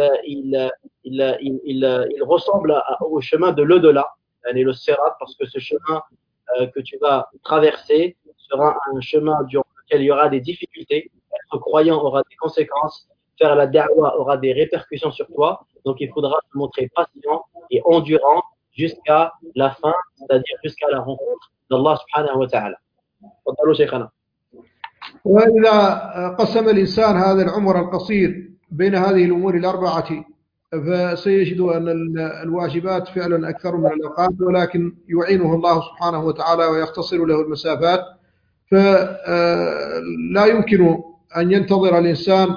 ressemble au chemin de l'au-delà, le sirat, parce que ce chemin que tu vas traverser sera un chemin durant lequel il y aura des difficultés. Être croyant aura des conséquences, faire la da'wa aura des répercussions sur toi. Donc il faudra se montrer patient et endurant jusqu'à la fin, c'est-à-dire jusqu'à la rencontre d'Allah subhanahu wa ta'ala. تفضلوا شيخنا. وإذا قسم الإنسان هذا العمر القصير بين هذه الأمور الأربعة فسيجد أن الواجبات فعلا أكثر من الأوقات، ولكن يعينه الله سبحانه وتعالى ويختصر له المسافات، فلا يمكن أن ينتظر الإنسان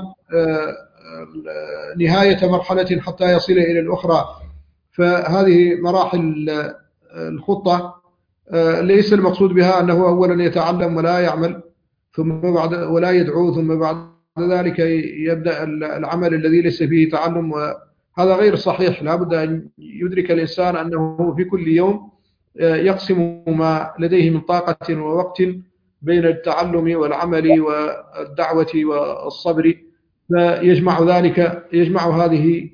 نهاية مرحلة حتى يصل إلى الأخرى. فهذه مراحل الخطة ليس المقصود بها أنه أولا يتعلم ولا يعمل، ولا يدعو، ثم بعد ذلك يبدأ العمل الذي ليس فيه تعلم، وهذا غير صحيح. لا بد أن يدرك الإنسان أنه في كل يوم يقسم ما لديه من طاقة ووقت بين التعلم والعمل والدعوة والصبر، يجمع هذه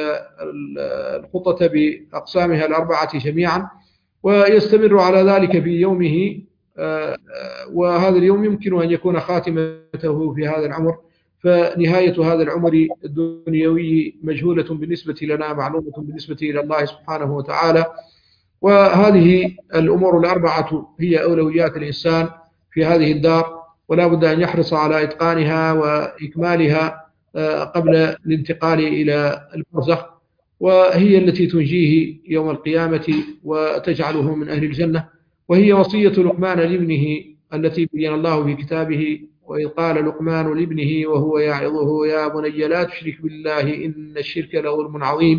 الخطة بأقسامها الأربعة جميعا، ويستمر على ذلك في يومه. وهذا اليوم يمكن أن يكون خاتمته في هذا العمر، فنهاية هذا العمر الدنيوي مجهولة بالنسبة لنا، معلومة بالنسبة إلى الله سبحانه وتعالى. وهذه الأمور الأربعة هي أولويات الإنسان في هذه الدار، ولا بد أن يحرص على إتقانها وإكمالها قبل الانتقال إلى البرزخ، وهي التي تنجيه يوم القيامة وتجعله من أهل الجنة. وهي وصية لقمان لابنه التي بين الله في كتابه: وإذ قال لقمان لابنه وهو يعظه يا بني لا تشرك بالله إن الشرك لظلم عظيم.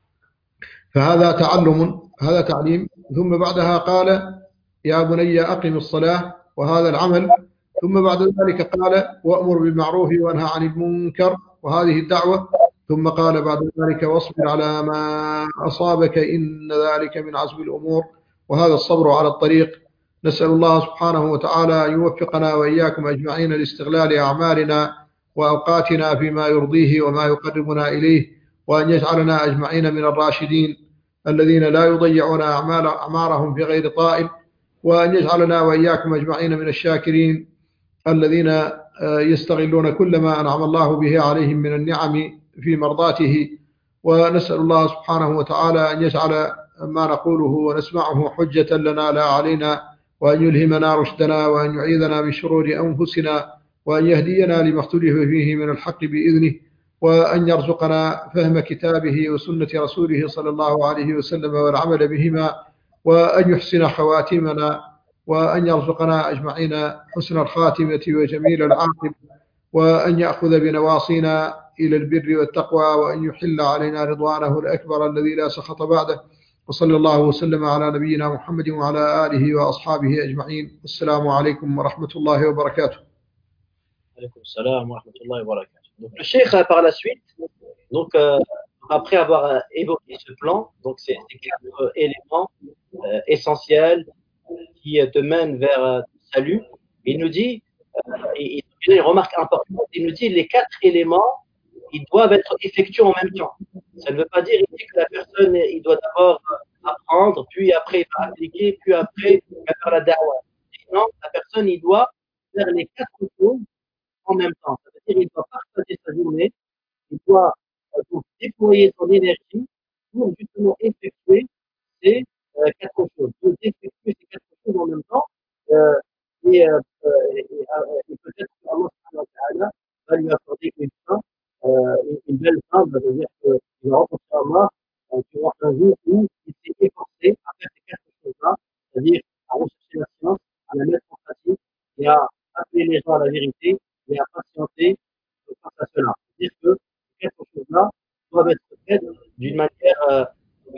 فهذا هذا تعليم. ثم بعدها قال: يا بني أقم الصلاة، وهذا العمل. ثم بعد ذلك قال: وأمر بالمعروف وانهى عن المنكر، وهذه الدعوة. ثم قال بعد ذلك: واصبر على ما أصابك إن ذلك من عزم الأمور، وهذا الصبر على الطريق. نسأل الله سبحانه وتعالى أن يوفقنا وإياكم أجمعين لاستغلال أعمالنا وأوقاتنا فيما يرضيه وما يقربنا إليه، وأن يجعلنا أجمعين من الراشدين الذين لا يضيعون أعمارهم في غير طائل، وأن يجعلنا وإياكم أجمعين من الشاكرين الذين يستغلون كل ما أنعم الله به عليهم من النعم في مرضاته. ونسأل الله سبحانه وتعالى أن يجعل ما نقوله ونسمعه حجة لنا لا علينا، وأن يلهمنا رشدنا، وأن يعيذنا من شرور أنفسنا، وأن يهدينا لما اختلف فيه من الحق بإذنه، وأن يرزقنا فهم كتابه وسنة رسوله صلى الله عليه وسلم والعمل بهما، وأن يحسن خواتمنا، وأن يرزقنا أجمعين حسن الخاتمة وجميل العاقبة، وأن يأخذ بنواصينا إلى البر والتقوى، وأن يحل علينا رضوانه الأكبر الذي لا سخط بعده. وصلى الله وسلم على نبينا محمد وعلى آله وأصحابه أجمعين. السلام عليكم ورحمة الله وبركاته. Alaykoum salam wa rahmatullahi wa barakatuh. Donc le cheikh par la suite, donc après avoir évoqué ce plan, donc c'est 4 éléments essentiels qui te mènent vers le salut. Il nous dit, il y a une remarque importante, il nous dit les 4 éléments, ils doivent être effectués en même temps. Ça ne veut pas dire ici que la personne, il doit d'abord apprendre, puis après il va appliquer, puis après il va faire la da'wah. Non, la personne, il doit faire les 4 choses en même temps. Ça veut dire qu'il doit partager sa journée, il doit donc déployer son énergie pour justement effectuer ces 4 choses. Pour effectuer ces 4 choses en même temps, et peut-être que Allah va lui accorder une fin, une belle fin, ça veut dire qu'il va rencontrer Allah durant un jour où il s'est efforcé à faire ces 4 choses-là, c'est-à-dire à rechercher la science, à la mettre en pratique et à appeler les gens à la vérité et à patienter face à cela. C'est-à-dire que ces 4 choses-là doivent être faites d'une manière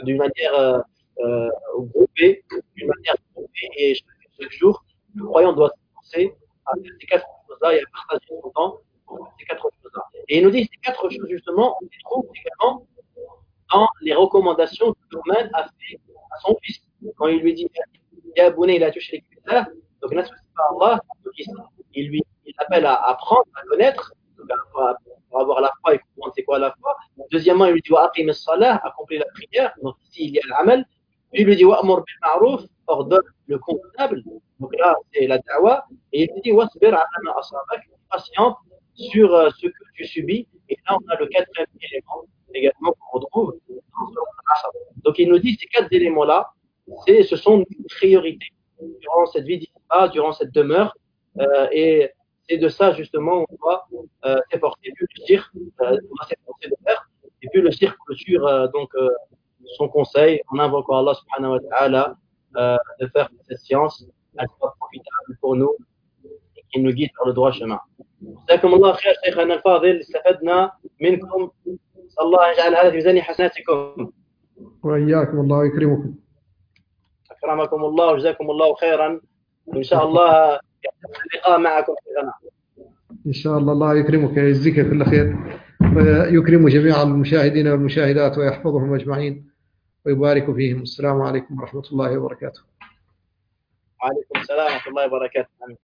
groupée, et chaque jour, le croyant doit s'efforcer à faire ces 4 choses-là et à partager son temps pour ces 4 choses-là. Et il nous dit ces 4 choses, justement, on les trouve également dans les recommandations que Luqman a fait à son fils. Quand il lui dit Ya bunay la tushrik billah, donc n'associe pas Allah, donc il l'appelle à apprendre, à connaître, pour avoir la foi et comprendre c'est quoi la foi. Deuxièmement, il lui dit Wa aqim as-salah, accomplir la prière, donc ici il y a l'amal. Puis il lui dit Wa'mur bil ma'ruf, ordonne le convenable, donc là c'est la da'wah. Et il lui dit Wasbir ala ma asabak, patiente sur ce que tu subis. Et là on a le 4e élément également qu'on retrouve dans ce Al-Asr. Donc il nous dit ces 4 éléments-là, ce sont une priorité durant cette vie d'ici-bas, durant cette demeure, et c'est de ça justement on doit s'efforcer. Puis le shirk, on va s'efforcer de faire, et puis le shirk clôture donc son conseil en invoquant Allah subhanahu wa ta'ala de faire que cette science elle soit profitable pour nous et qu'il nous guide vers le droit chemin. جزاكم الله خير شيخنا الفاضل، استفدنا منكم، نسأل الله أن يجعل هذا في ميزان حسناتكم. وإياكم الله يكرمكم. أكرمكم الله وجزاكم الله خيرا. إن شاء الله اللقاء اللقاء معكم شيخنا. إن شاء الله. الله يكرمك ويجزيك كل خير، ويكرم جميع المشاهدين والمشاهدات ويحفظهم أجمعين ويبارك فيهم. السلام عليكم ورحمة الله وبركاته. وعليكم السلام ورحمة الله وبركاته.